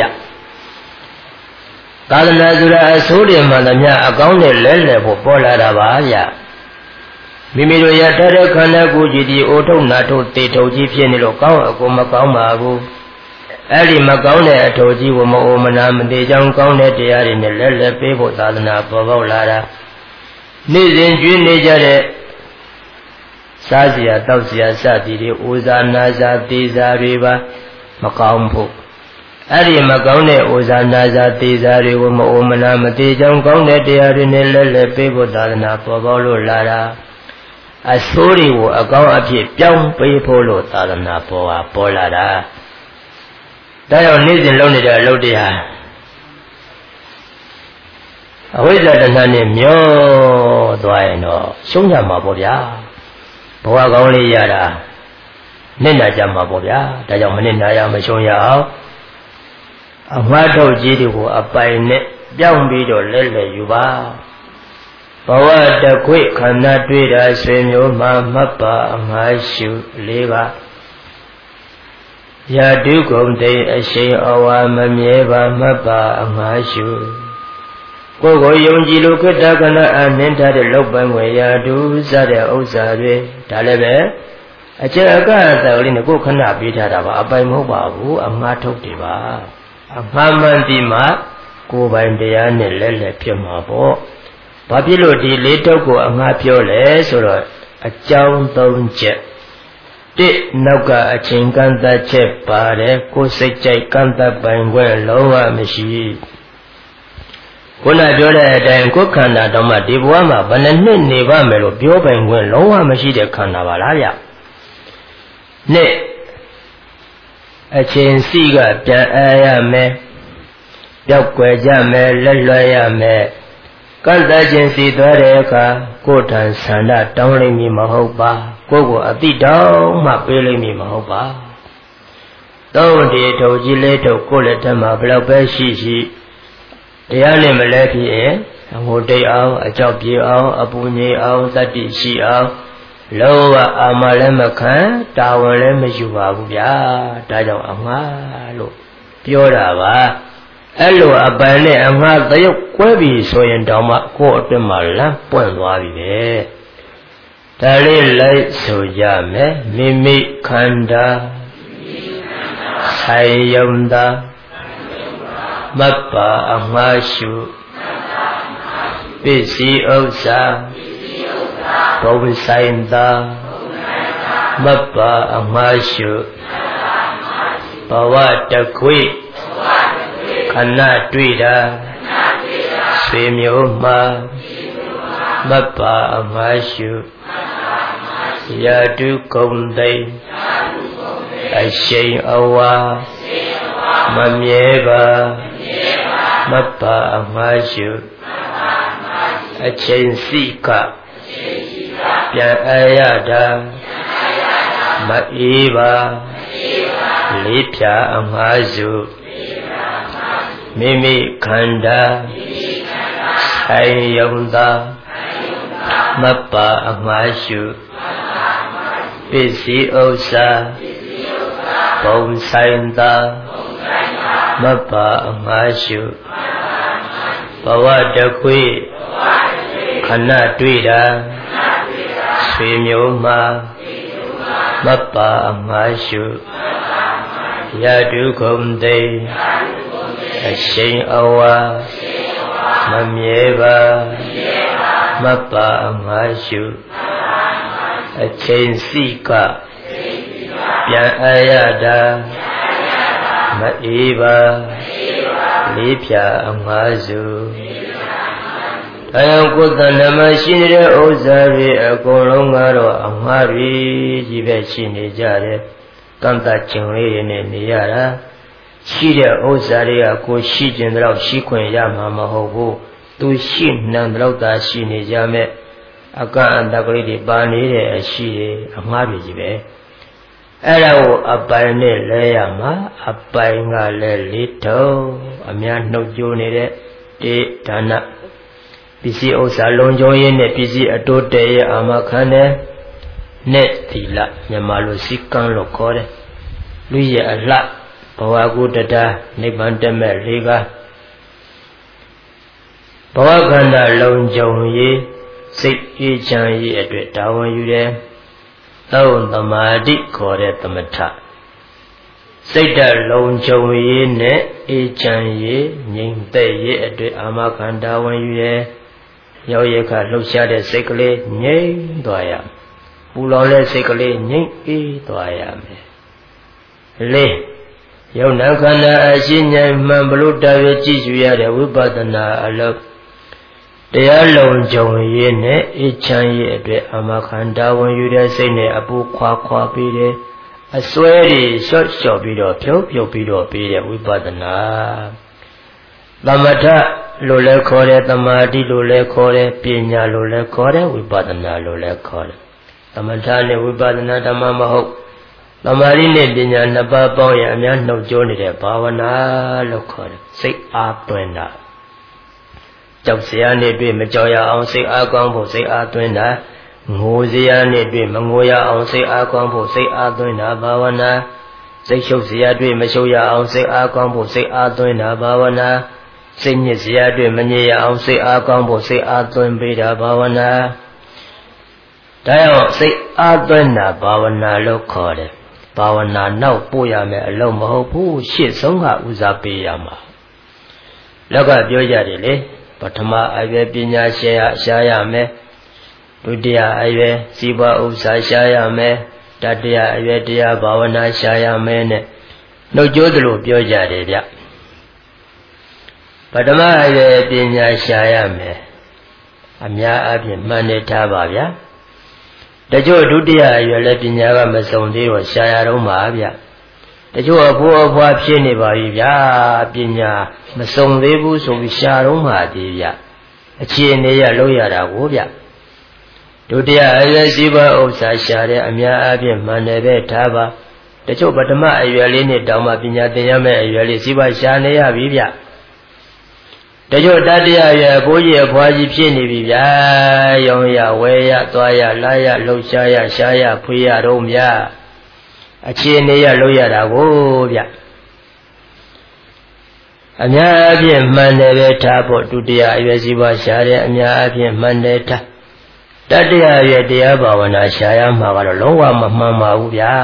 သာသနာဆိုတာအဆိုးတွေမှလည်းများအကောင်းနဲ့လဲလှယ်ဖို့ပေါ်လာတာပါဗျမိမိတို့ရထားတဲ့ခန္ဓာကိုယ်ကြီးဒီအိုထုံနာထုတေထုံကြီးဖြစ်နေလို့ကောင်းအကူမကောင်းပါဘူးအဲ့ဒီမကောင်းတဲ့အထုံကြီးကိုမအိုမနာမသေးကြောင်းကောင်းတဲ့တရားတွေနဲ့လဲလှယ်ပေးဖို့သာသနာပေါ်ပေါက်လာတာနေ့စဉ်ကျွေးနေကြတဲ့စားစရာတောက်စရာစသည်တွေအိုဇာနာဇာသေးဇာတွေပါမကောင်းဖို့အဲ့ဒီမကောင်းတဲ့ဩဇာနာဇာသေးဇာတွေကိုမအိုမနာမသေးကြောင်းကောင်းတဲ့တရားတွေနဲ့လဲလဲပေးဖို့သာသနာပေါ်ပေါက်လို့လာတာအဆိုးတွေကိုအကောင်းအဖြစ်ပြောင်းပေးဖို့လို့သာသနာပေါ်ပါပေါ်လာတာဒါကြောင့်နေ့စဉ်လုပ်နေတဲ့အလုပ်တရားအဝိဇ္ဇာတဏှာနဲ့မျောသွားရင်တော့ရှုံးကြမှာပေါ့ဗျာဘဝကောင်းလေးရတာနစ်နာကြမှာပေါ့ဗျာဒါကြောင့်မနစ်နာရမရှုံးရအောင်အမှားထုတ်ကြီးတွေကိုအပိုင်နဲ့ပြောင်းပြီးတော့လဲလှယ်ယူပါဘဝတခွေခန္ဓာတွေ့တာဆွေမျိုးမှမတ်ပါအငှားရှုလေးပါရာတုကုံတိအရှိန်အဝါမမြဲပါမတ်ပါအငှားရှုကိုယ်ကိုယုံကြည်လို့ခိတ္တကနာအနှင်းထားတဲ့လောက်ပိုင်းဝေရာတုစတဲ့ဥစ္စာတွေဒါလည်းပဲအကျအကအတ္တလေးနဲ့ကိုယ်ခဏပေးထားတာပါအပိုင်မဟုတ်ပါဘူးအမှားထုတ်တယ်ပါအမှန်မှန်ဒီမှာကိုယ်ပိုင်တရားနဲ့လဲလဲဖြစ်မှာပေါ့ဘာဖြစ်လို့ဒီလေးတုပ်ကိုအငှားပြောလဲဆိုတော့အကြောင်းသုံးချက်တစ်နောက်ကအချိန်ကန့်သတ်ချက်ပါတယ်ကိုယ်စိတ်ကြိုက်ကန့်သတ်ပိုင်ခွင့်လုံးဝမရှိခုနပြောတဲ့အတိုင်းကိုယ်ခန္ဓာတော့မှဒီဘဝမှာဘယ်နှစ်နှစ်နေပါမယ်လို့ပြောပိုင်ခွင့်လုံးဝမရှိတဲ့ခန္ဓာပါလားဗျနှစ်အချိန်စီကပြန်အားရမယ်ပြောက်ွယ်ကြမယ်လက်လွှဲရမယ်ကန့်သတ်ခြင်းစီသွားတဲ့အခါကိုယ်ထံဆန္ဒတောင်းလိမ့်မည်မဟုတ်ပါကိုယ်ကိုအတိတောင်းမှပေးလိမ့်မည်မဟုတ်ပါသုံးဒီထုံကြီးလေးထုံကိုယ်လက်ထက်မှာဘယ်လောက်ပဲရှိရှိတရားနဲ့မလဲဖြစ်ရင်အငိုတိတ်အောင်အကြောက်ပြေအောင်အပူငြိအောင်တတ္တိရှိအောင်လောကအာမလည်းမခံတာဝန်လည်းမယူပါဘူးဗျာဒါကြောင့်အမှားလို့ပြောတာပါအဲ့လိုအပန်နဲ့အမှားသရုပ်ကွဲပြီဆိုရင်တောင်မှကိုယ့်အတွက်မှလမ်းပွင့်သွားပြီပဲဒါလေးလိုက်ဆိုကြမယ်မိမိခန္ဓာဆိုင်ယုံတာမတ်ပါအမှားရှုပစ္စည်းဥစ္စာဘုံဆိုင်သာမတ်ပါအမှားရှုဘဝတခွေခဏတွေ့တာဆွေမျိုးမှာမတ်ပါအမှားရှု Yadu Kondai Ashain Awa Mamyeva Mappa Amashu Achain Sika Pian Ayada Maiva Lipya Amazu Mimi Kanda Sayonda Mappa Amashu Pisi Osa Bom Sayonda Mappa Amashu Bawadakwi Kana Dwida Swimyoma Mappa Amashu Yadu Kumde Ashain Awa Mamyeva Mappa Amashu Achain Sika Pian Ayada Maiva Lipya Amazu Ayam Kuta Namashine Ozari Akolongaro Amari Jibe Shine Jare Kanta Chingli Niyara Shire Ozari Ako Shijindrau Shikwen Yama Mahobu Tu Shin Nandrauta Shine Jame Aka Andakri Bani Shire Amari Jibe Ero Abayne Layama Abayinga Lelito Amyan no Junire De Dana Pisi Osa Lonjoyene Pisi Adote Amakane Net Tila Nyamalo Sikan Lokore Luye Ala Bawagu Dada Nibandeme Liga Bawaganda Lonjoye Sik Ichan Ye Edwe Tawan Yude Tau Tamadi Kore Tamata Saita Lonjong Ye Ne Ichan Ye Ning Te Ye Edwe Amakanda Wan Yuye Yaoyeka Lushade Sekle Nying Dwaya Pulole Sekle Nying E Dwaya Me Le Yau Nakana Ashinya Mambaluta Vechishuya De Vipatana Alokတရားလုံးကြုံရင်းနဲ့အချမ်းရဲ့အတွက်အမခန္ဓာဝင်ယူတဲ့စိတ်နဲ့အပူခွာခွာပြီးတဲ့အစွဲတွေလျှော့လျှော့ပြီးတော့ဖြုတ်ဖြုတ်ပြီးတော့ပြီးတဲ့ဝိပဿနာသမထလို့လည်းခေါ်တယ်သမာဓိလို့လည်းခေါ်တယ်ပညာလို့လည်းခေါ်တယ်ဝိပဿနာလို့လည်းခေါ်တယ်သမထနဲ့ဝိပဿနာဓမ္မမဟုတ်သမာဓိနဲ့ပညာနှစ်ပါးပေါင်းရင်အများနှုတ်ကြိုးနေတဲ့ဘာဝနာလို့ခေါ်တယ်စိတ်အားသွင်းတာကြောက်စရာနဲ့တွေ့မကြောက်ရအောင်စိတ်အားကောင်းဖို့စိတ်အားသွင်းတာငိုစရာနဲ့တွေ့မငိုရအောင်စိတ်အားကောင်းဖို့စိတ်အားသွင်းတာဘာဝနာစိတ်ရှုပ်စရာတွေ့မရှုပ်ရအောင်စိတ်အားကောင်းဖို့စိတ်အားသွင်းတာဘာဝနာစိတ်ညစ်စရာတွေ့မညစ်ရအောင်စိတ်အားကောင်းဖို့စိတ်အားသွင်းပေးတာဘာဝနာဒါကြောင့်စိတ်အားသွင်းတာဘာဝနာလို့ခေါ်တယ်ဘာဝနာနောက်ပို့ရမယ်အလုံးမဟုတ်ဘူးရှေ့ဆုံးကဦးစားပေးရမှာလောကပြောကြတယ်လေပထမအရွယ်ပညာရှယ်ရှားရမယ်ဒုတိယအရွယ်စီးပွားဥစ္စာရှားရမယ်တတိယအရွယ်တရားဘာဝနာရှားရမယ်နဲ့နှုတ်ကြိုးသလိုပြောကြတယ်ဗျပထမအရွယ်ပညာရှားရမယ်အများအားဖြင့်မှန်နေထားပါဗျာတချို့ဒုတိယအရွယ်လည်းပညာကမစုံသေးတော့ရှားရတော့မှာဗျတချို့အဖိုးအဖွားဖြစ်နေပါပြီဗျာပညာမစုံသေးဘူးဆိုပြီးရှားတော့မှသေးဗျအခြေအနေရလို့ရတာကိုဗျဒုတိယအရွယ်စီးပွားဥစ္စာရှားတဲ့အများအားဖြင့်မှန်တယ်ပဲထားပါတချို့ပထမအရွယ်လေးနဲ့တောင်မှပညာသင်ရမယ့်အရွယ်လေးစီးပွားရှားနေရပြီဗျတချို့တတိယအရွယ်ဘိုးကြီးအဖွားကြီးဖြစ်နေပြီဗျာရောင်ရဝဲရသွားရလာရလှုပ်ရှားရရှားရဖွေးရတော့ဗျာအခြေအနေရလို့ရတာကိုဗျအများအားဖြင့်မှန်တယ်ပဲထားဖို့ဒုတိယအရွယ်စီးပွားရှားတဲ့အများအားဖြင့်မှန်တယ်ထားတတိယအရွယ်တရားဘာဝနာရှားရမှာကတော့လုံးဝမမှန်ပါဘူးဗျာ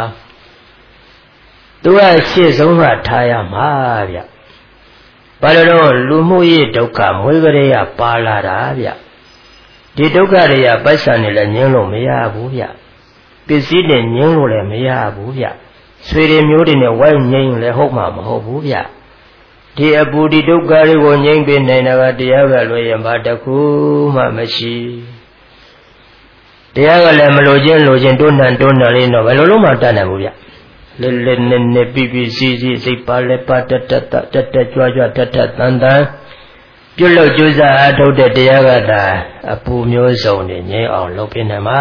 သူကရှေ့ဆုံးကထားရမှာဗျဘာလို့တော့လူမှုရေးဒုက္ခမွေးကလေးကပါလာတာဗျဒီဒုက္ခတွေကပိုက်ဆံနဲ့လည်းငြင်းလို့မရဘူးဗျပစ္စည်းနဲ့ငြင်းလို့လည်းမရဘူးဗျဆွေတွေမျိုးတွေနဲ့ဝိုင်းငြိမ်းလည်းဟုတ်မှာမဟုတ်ဘူးဗျဒီအပူဒီဒုက္ခတွေကိုငြိမ်းပေးနိုင်တာကတရားပဲလို့ရင်ဘာတခုမှမရှိတရားကလည်းမလိုချင်းလိုချင်းတွန်းတန်တွန်းတန်လေးတော့ဘယ်လိုလုံးမှတတ်နိုင်ဘူးဗျလေလေနဲ့နဲ့ပြီးပြီးစီစီစိတ်ပါလဲပါတတ်တတ်တတ်တတ်ကြွားကြွားတတ်တတ်တန်တန်ပြုလုပ်ကြိုးစားအားထုတ်တဲ့တရားကသာအပူမျိုးစုံနေငြိမ်းအောင်လုပ်ပြနေမှာ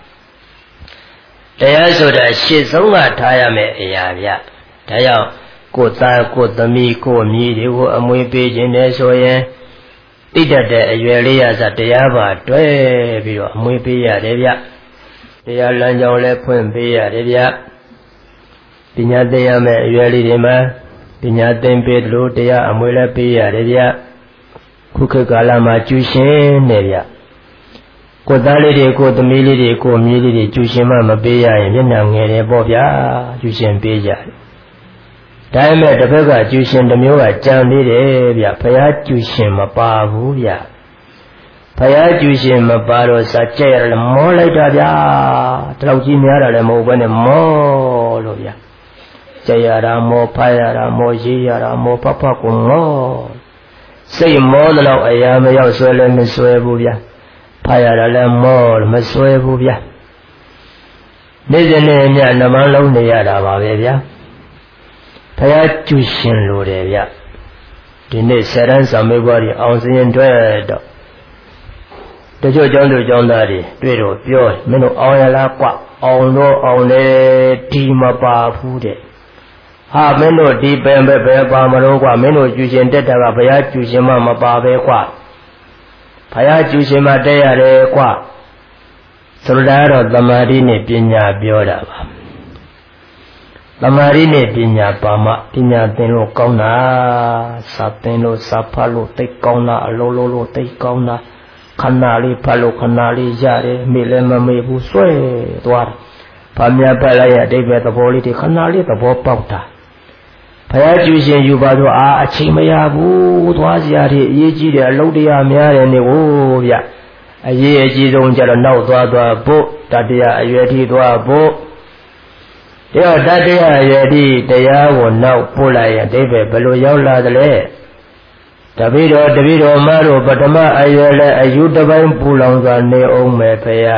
တရားဆိုတာရှေ့ဆုံးကထားရမယ်အရာဗျဒါကြောင့်ကိုယ်သားကိုယ်သမီးကိုယ်မြည်တွေကိုအမွေပေးခြင်းနဲ့ဆိုရင်တိတတ်တဲ့အရွယ်လေးရစတရားပါတွဲပြီးတော့အမွေပေးရတယ်ဗျတရားလမ်းကြောင်းလည်းဖွင့်ပေးရတယ်ဗျပညာသင်ရမယ်အရွယ်လေးတွေမှာပညာသင်ပေးလို့တရားအမွေလည်းပေးရတယ်ဗျခုခေတ်ကာလမှာကျူရှင်နေဗျကိုယ်သားလေးတွေကိုယ်သမီးလေးတွေကိုယ်မြည်လေးတွေကျူရှင်မှမပေးရရင်မျက်နှာငယ်တယ်ပေါ့ဗျာကျူရှင်ပေးကြတယ်ဒါပေမဲ့တစ်ဖက်ကကျူရှင်တစ်မျိုးကကြံသေးတယ်ဗျဘုရားကျူရှင်မပါဘူးဗျဘုရားကျူရှင်မပါတော့စာကြက်ရတယ်မောလိုက်တာဗျတလောက်ကြီးများတာလည်းမဟုတ်ဘဲနဲ့မောလို့ဗျကြက်ရတာမောဖားရတာမောရေးရတာမောဖဖကိုမောစိတ်မောတော့အရာမရောက်ဆွဲလည်းမဆွဲဘူးဗျဖားရတာလည်းမောမဆွဲဘူးဗျနေ့စဉ်နဲ့ညနှမလုံးနေရတာပါပဲဗျာဘုရားကျူရှင်လို့တယ်ဗျဒီနေ့ဆယ်တန်းစာမေးပွဲတွေအောင်စရင်တွေ့တော့တချို့ကျောင်းသူကျောင်းသားတွေတွေ့တော့ပြောမင်းတို့အောင်ရလားကွအောင်တော့အောင်လေဒီမပါဘူးတဲ့ဟာမင်းတို့ဒီပင်ပဲပဲပါမလို့ကွမင်းတို့ကျူရှင်တက်တာကဘုရားကျူရှင်မှမပါပဲကွဘုရားကျူရှင်မှတက်ရတယ်ကွဆိုတော့သမာဓိနဲ့ပညာပြောတာပါသမာဓိနဲ့ပညာပါမှပညာသင်လို့ကောင်းတာစာသင်လို့စာဖတ်လို့သိကောင်းတာအလုံးလုံးလို့သိကောင်းတာခဏလေးဖတ်လို့ခဏလေးရတယ်မေ့လည်းမမေ့ဘူးဆွဲသွားတယ်။ဘာများဖတ်လိုက်ရအတိတ်ပဲသဘောလေးတွေခဏလေးသဘောပေါက်တာဘုရားကျူရှင်ယူပါဆိုအာအချိန်မရဘူးသွားစရာတွေအရေးကြီးတယ်အလုပ်တရားများတယ်နေဟုတ်ဗျအရေးအကြီးဆုံးကျတော့နောက်သွားသွားဖို့တတရားအရွယ်ထိသွားဖို့တရားတတရားရည်ဒီတရားကိုနောက်ပို့လိုက်ရင်အတိပ္ပယ်ဘယ်လိုရောက်လာသလဲတပိတော်တပိတော်မတို့ပထမအရွယ်လဲအယူတစ်ပိုင်းပူလောင်စွာနေအောင်မယ်ဖေယ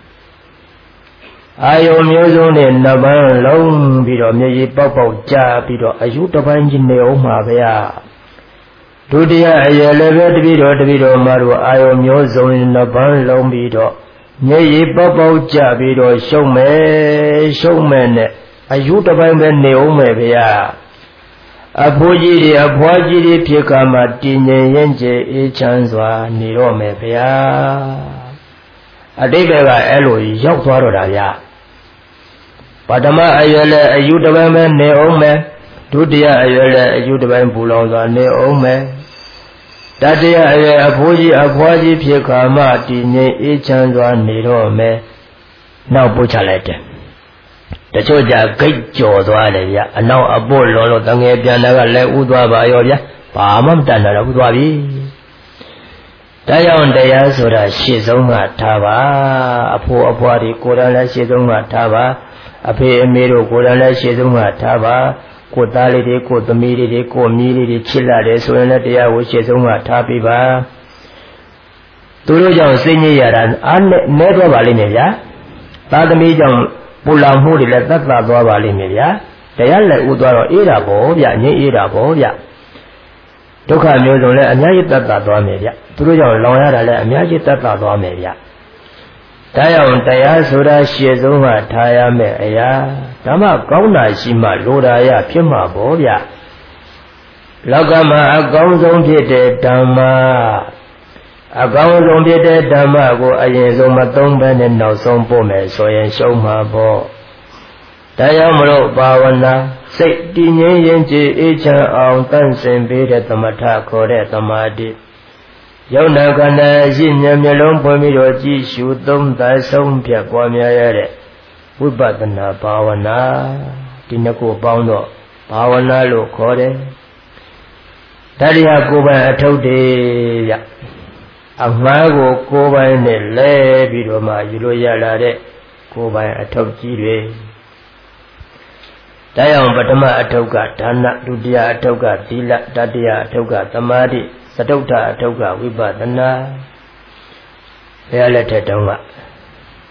အာယုံမျိုးစုံနဲ့နှစ်ပန်းလုံးပြီးတော့မျက်ရည်ပေါက်ပေါက်ကြာပြီးတော့အယူတစ်ပိုင်းကြီးနေအောင်မှာဖေယဒုတိယအရွယ်လဲပဲတပိတော်တပိတော်မတို့အာယုံမျိုးစုံနဲ့နှစ်ပန်းလုံးပြီးတော့မျက်ရည်ပေါက်ပေါက်ကြပြီးတော့ရှုံးမယ်ရှုံးမယ်နဲ့အယူတစ်ပိုင်းပဲနေအောင်မယ်ဗျာအဖိုးကြီးတွေအဖွားကြီးတွေဖြစ်ကမှတည်ငြိမ်ရင်ကျအေးချမ်းစွာနေတော့မယ်ဗျာအတိတ်ကအဲ့လိုရောက်သွားတော့တာဗျာပထမအရွယ်လဲအယူတစ်ပိုင်းပဲနေအောင်မယ်ဒုတိယအရွယ်လဲအယူတစ်ပိုင်းပူလောင်စွာနေအောင်မယ်တတိယအရွယ်အဖိုးကြီးအဖွားကြီးဖြစ်ခါမှတည်ငြိမ်အေးချမ်းစွာနေတော့မယ်နောက်ပို့ချလိုက်တယ်တချို့ကြဂိတ်ကြော်သွားတယ်ဗျအနောက်အပို့လုံးလို့တငယ်ပြန်တာကလည်းဥသွားပါရောဗျဘာမှမတတ်တော့ဥသွားပြီဒါကြောင့်တရားဆိုတာရှေ့ဆုံးကထားပါအဖိုးအဖွားတွေကိုယ်တိုင်လည်းရှေ့ဆုံးကထားပါအဖေအမေတို့ကိုယ်တိုင်လည်းရှေ့ဆုံးကထားပါကိုယ်သားလေးတွေကိုယ်သမီးလေးတွေကိုယ်မြည်လေးတွေချစ်လာတယ်ဆိုရင်လည်းတရားကိုရှေ့ဆုံးကထားပြီးပါသူတို့ကြောင့်စိတ်ညစ်ရတာအားနဲ့နဲတော့ပါလိမ့်မယ်ဗျာသားသမီးကြောင့်ပူလောင်မှုတွေလည်းသက်သာသွားပါလိမ့်မယ်ဗျာတရားလည်းဥသွားတော့အေးတာပေါ့ဗျာငြိမ်းအေးတာပေါ့ဗျာဒုက္ခမျိုးစုံလည်းအများကြီးသက်သာသွားမယ်ဗျာသူတို့ကြောင့်လောင်ရတာလည်းအများကြီးသက်သာသွားမယ်ဗျာဒါကြောင့်တရားဆိုတာရှေ့ဆုံးကထားရမယ်အရာဓမ္မကောင်းတာရှိမှလိုတာရဖြစ်မှာပေါ့ဗျာလောကမှာအကောင်းဆုံးဖြစ်တဲ့ဓမ္မအကောင်းဆုံးဖြစ်တဲ့ဓမ္မကိုအရင်ဆုံးမသုံးဘဲနဲ့နောက်ဆုံးပို့မယ်ဆိုရင်ရှုံးမှာပေါ့ဒါကြောင့်မလို့ဘာဝနာစိတ်တည်ငြိမ်ရင်ကြည်အေးချမ်းအောင်တန့်စင်ပေးတဲ့သမထခေါ်တဲ့သမာဓိယုံနာခန္ဓာရှိဉာဏ်မျက်လုံးဖွင့်ပြီးတော့ကြည့်ရှုသုံးသပ်ဆုံးဖြတ်ပွားများရတဲ့ဝိပဿနာဘာဝနာဒီနှစ်ခုပေါင်းတော့ဘာဝနာလို့ခေါ်တယ်တတိယကိုယ်ပိုင်အထုတ်တယ်ဗျအမှားကိုကိုယ်ပိုင်နဲ့လဲပြီးတော့မှယူလို့ရလာတဲ့ကိုယ်ပိုင်အထုတ်ကြီးတွေဒါကြောင့်ပထမအထုတ်ကဒါနဒုတိယအထုတ်ကသီလတတိယအထုတ်ကသမာဓိသတုဋ္ဌအထုတ်ကဝိပဿနာဘုရားလက်ထက်တုန်းက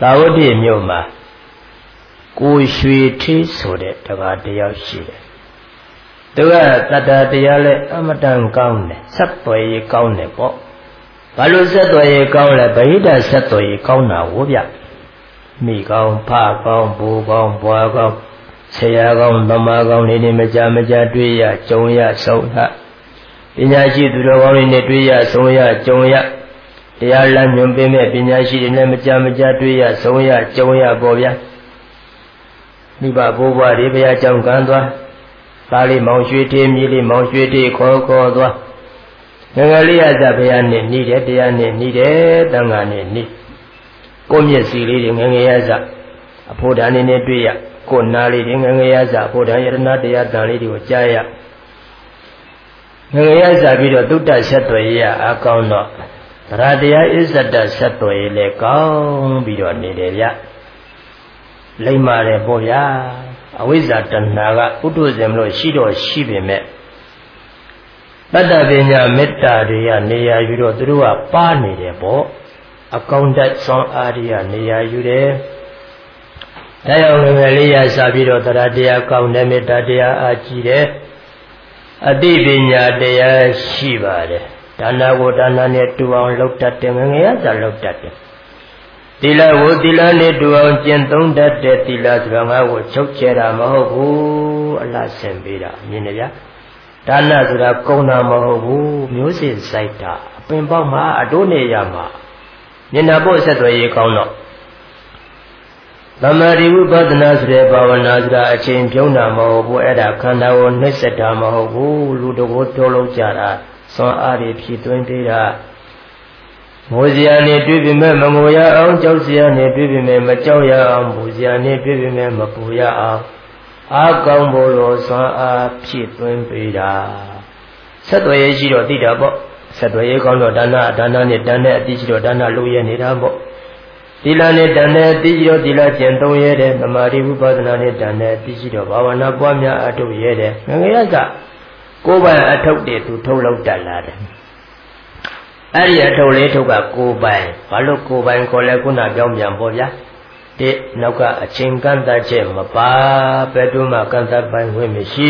သာဝတိမြို့မှာကိုရွှေထီးဆိုတဲ့တကားတယောက်ရှိတယ်သူကတတ္တတရားလဲအမတန်ကောင်းတယ်ဆက်သွယ်ရေးကောင်းတယ်ပေါ့ဘာလို့ဆက်သွယ်ရေးကောင်းလဲဗဟိတဆက်သွယ်ရေးကောင်းတာဝဗျမိကောင်းဖကောင်းဘူကောင်းဘွားကောင်းဆရာကောင်းသမားကောင်းနေနေမကြမကြတွေ့ရကြုံရဆုံးရပညာရှိသူတော်ကောင်းတွေနဲ့တွေ့ရဆုံးရကြုံရတရားလမ်းညွှန်ပေးမဲ့ပညာရှိတွေနဲ့မကြမကြတွေ့ရဆုံးရကြုံရပေါ်ဗျာမိဘဘိုးဘွားတွေဘုရားကြောင့်ကံသွားသားလေးမောင်ရွှေတေးမြေးလေးမောင်ရွှေတေးခေါ်ခေါ်သွားငယ်ငယ်လေးရသဘုရားနဲ့နှီးတယ်တရားနဲ့နှီးတယ်တန်ခါနဲ့နှီးကိုမျက်စီလေးတွေငယ်ငယ်ရသအဖို့ဓာနေနဲ့တွေ့ရကိုနာလေးတွေငယ်ငယ်ရသအဖို့ဓာယရဏတရားတန်လေးတွေကိုကြားရငယ်ငယ်ရသပြီးတော့သုတ္တဆက်သွယ်ရအကောင်းတော့သရတရားဣဇဒဆက်သွယ်ရလဲကောင်းပြီးတော့နေတယ်ဗျလိမ္မာတယ်ပေါ့ဗျာအဝိဇ္ဇာတဏှာကဥဒ္ဒဇင်မလို့ရှိတော့ရှိပေမဲ့တတ္တပညာမေတ္တာတွေကနေရာယူတော့သူတို့ကပါနေတယ်ပေါ့အကောင်းတက်ဆွမ်းအားတွေကနေရာယူတယ်ဒါကြောင့်ငယ်လေးရစားပြီးတော့တရားတရားကောင်းတယ်မေတ္တာတရားအားကြီးတယ်အတိပညာတရားရှိပါတယ်ဒါနကိုဒါနနဲ့တူအောင်လုပ်တတ်တယ်ငယ်ငယ်ရစားလုပ်တတ်တယ်သီလကိုသီလနဲ့တူအောင်ကျင့်သုံးတတ်တဲ့သီလဆိုတာငါ့ကိုချုပ်ချယ်တာမဟုတ်ဘူးအလားဆင်ပေးတာမြင်တယ်ဗျာဒါနဆိုတာကုံတာမဟုတ်ဘူးမျိုးစေ့စိုက်တာအပင်ပေါက်မှာအတိုးနေရမှာမျက်နှာပို့ဆက်သွယ်ရေးကောင်းတော့သမာဓိဝိပဿနာဆိုတဲ့ဘာဝနာဆိုတာအချိန်ပြုံးတာမဟုတ်ဘူးအဲ့ဒါခန္ဓာကိုနှိမ့်ဆက်တာမဟုတ်ဘူးလူတကိုတိုးလုံးကြတာစွမ်းအားတွေဖြည့်သွင်းပေးတာငိုစရာနဲ့တွေ့ပြီမဲ့မငိုရအောင်ကြောက်စရာနဲ့တွေ့ပြီမဲ့မကြောက်ရအောင်ပူစရာနဲ့တွေ့ပြီမဲ့မပူရအောင်အားကောင်းဖို့လို့စွမ်းအားဖြည့်သွင်းပေးတာဆက်သွယ်ရေးရှိတော့သိတာပေါ့ဆက်သွယ်ရေးကောင်းတော့ဒါနဒါနနဲ့တန်တဲ့အတိရှိတော့ဒါနလို့ရနေတာပေါ့သီလနဲ့တန်တဲ့အတိရှိတော့သီလကျင့်သုံးရတဲ့သမာဓိဝိပဿနာနဲ့တန်တဲ့အတိရှိတော့ဘာဝနာပွားများအထုတ်ရတဲ့ငငယ်ရကကိုယ်ပိုင်အထုတ်တွေသူထုတ်လောက်တတ်လာတယ်အဲ့ဒီအထုတ်လေးထုတ်ကကိုယ်ပိုင်ဘာလို့ကိုယ်ပိုင်ခေါ်လဲခုနပြောင်းပြန်ပေါ့ဗျာဒီနောက်ကအချိန်ကန့်သတ်ချက်မပါဘယ်သူမှကန့်သတ်ပိုင်ခွင့်မရှိ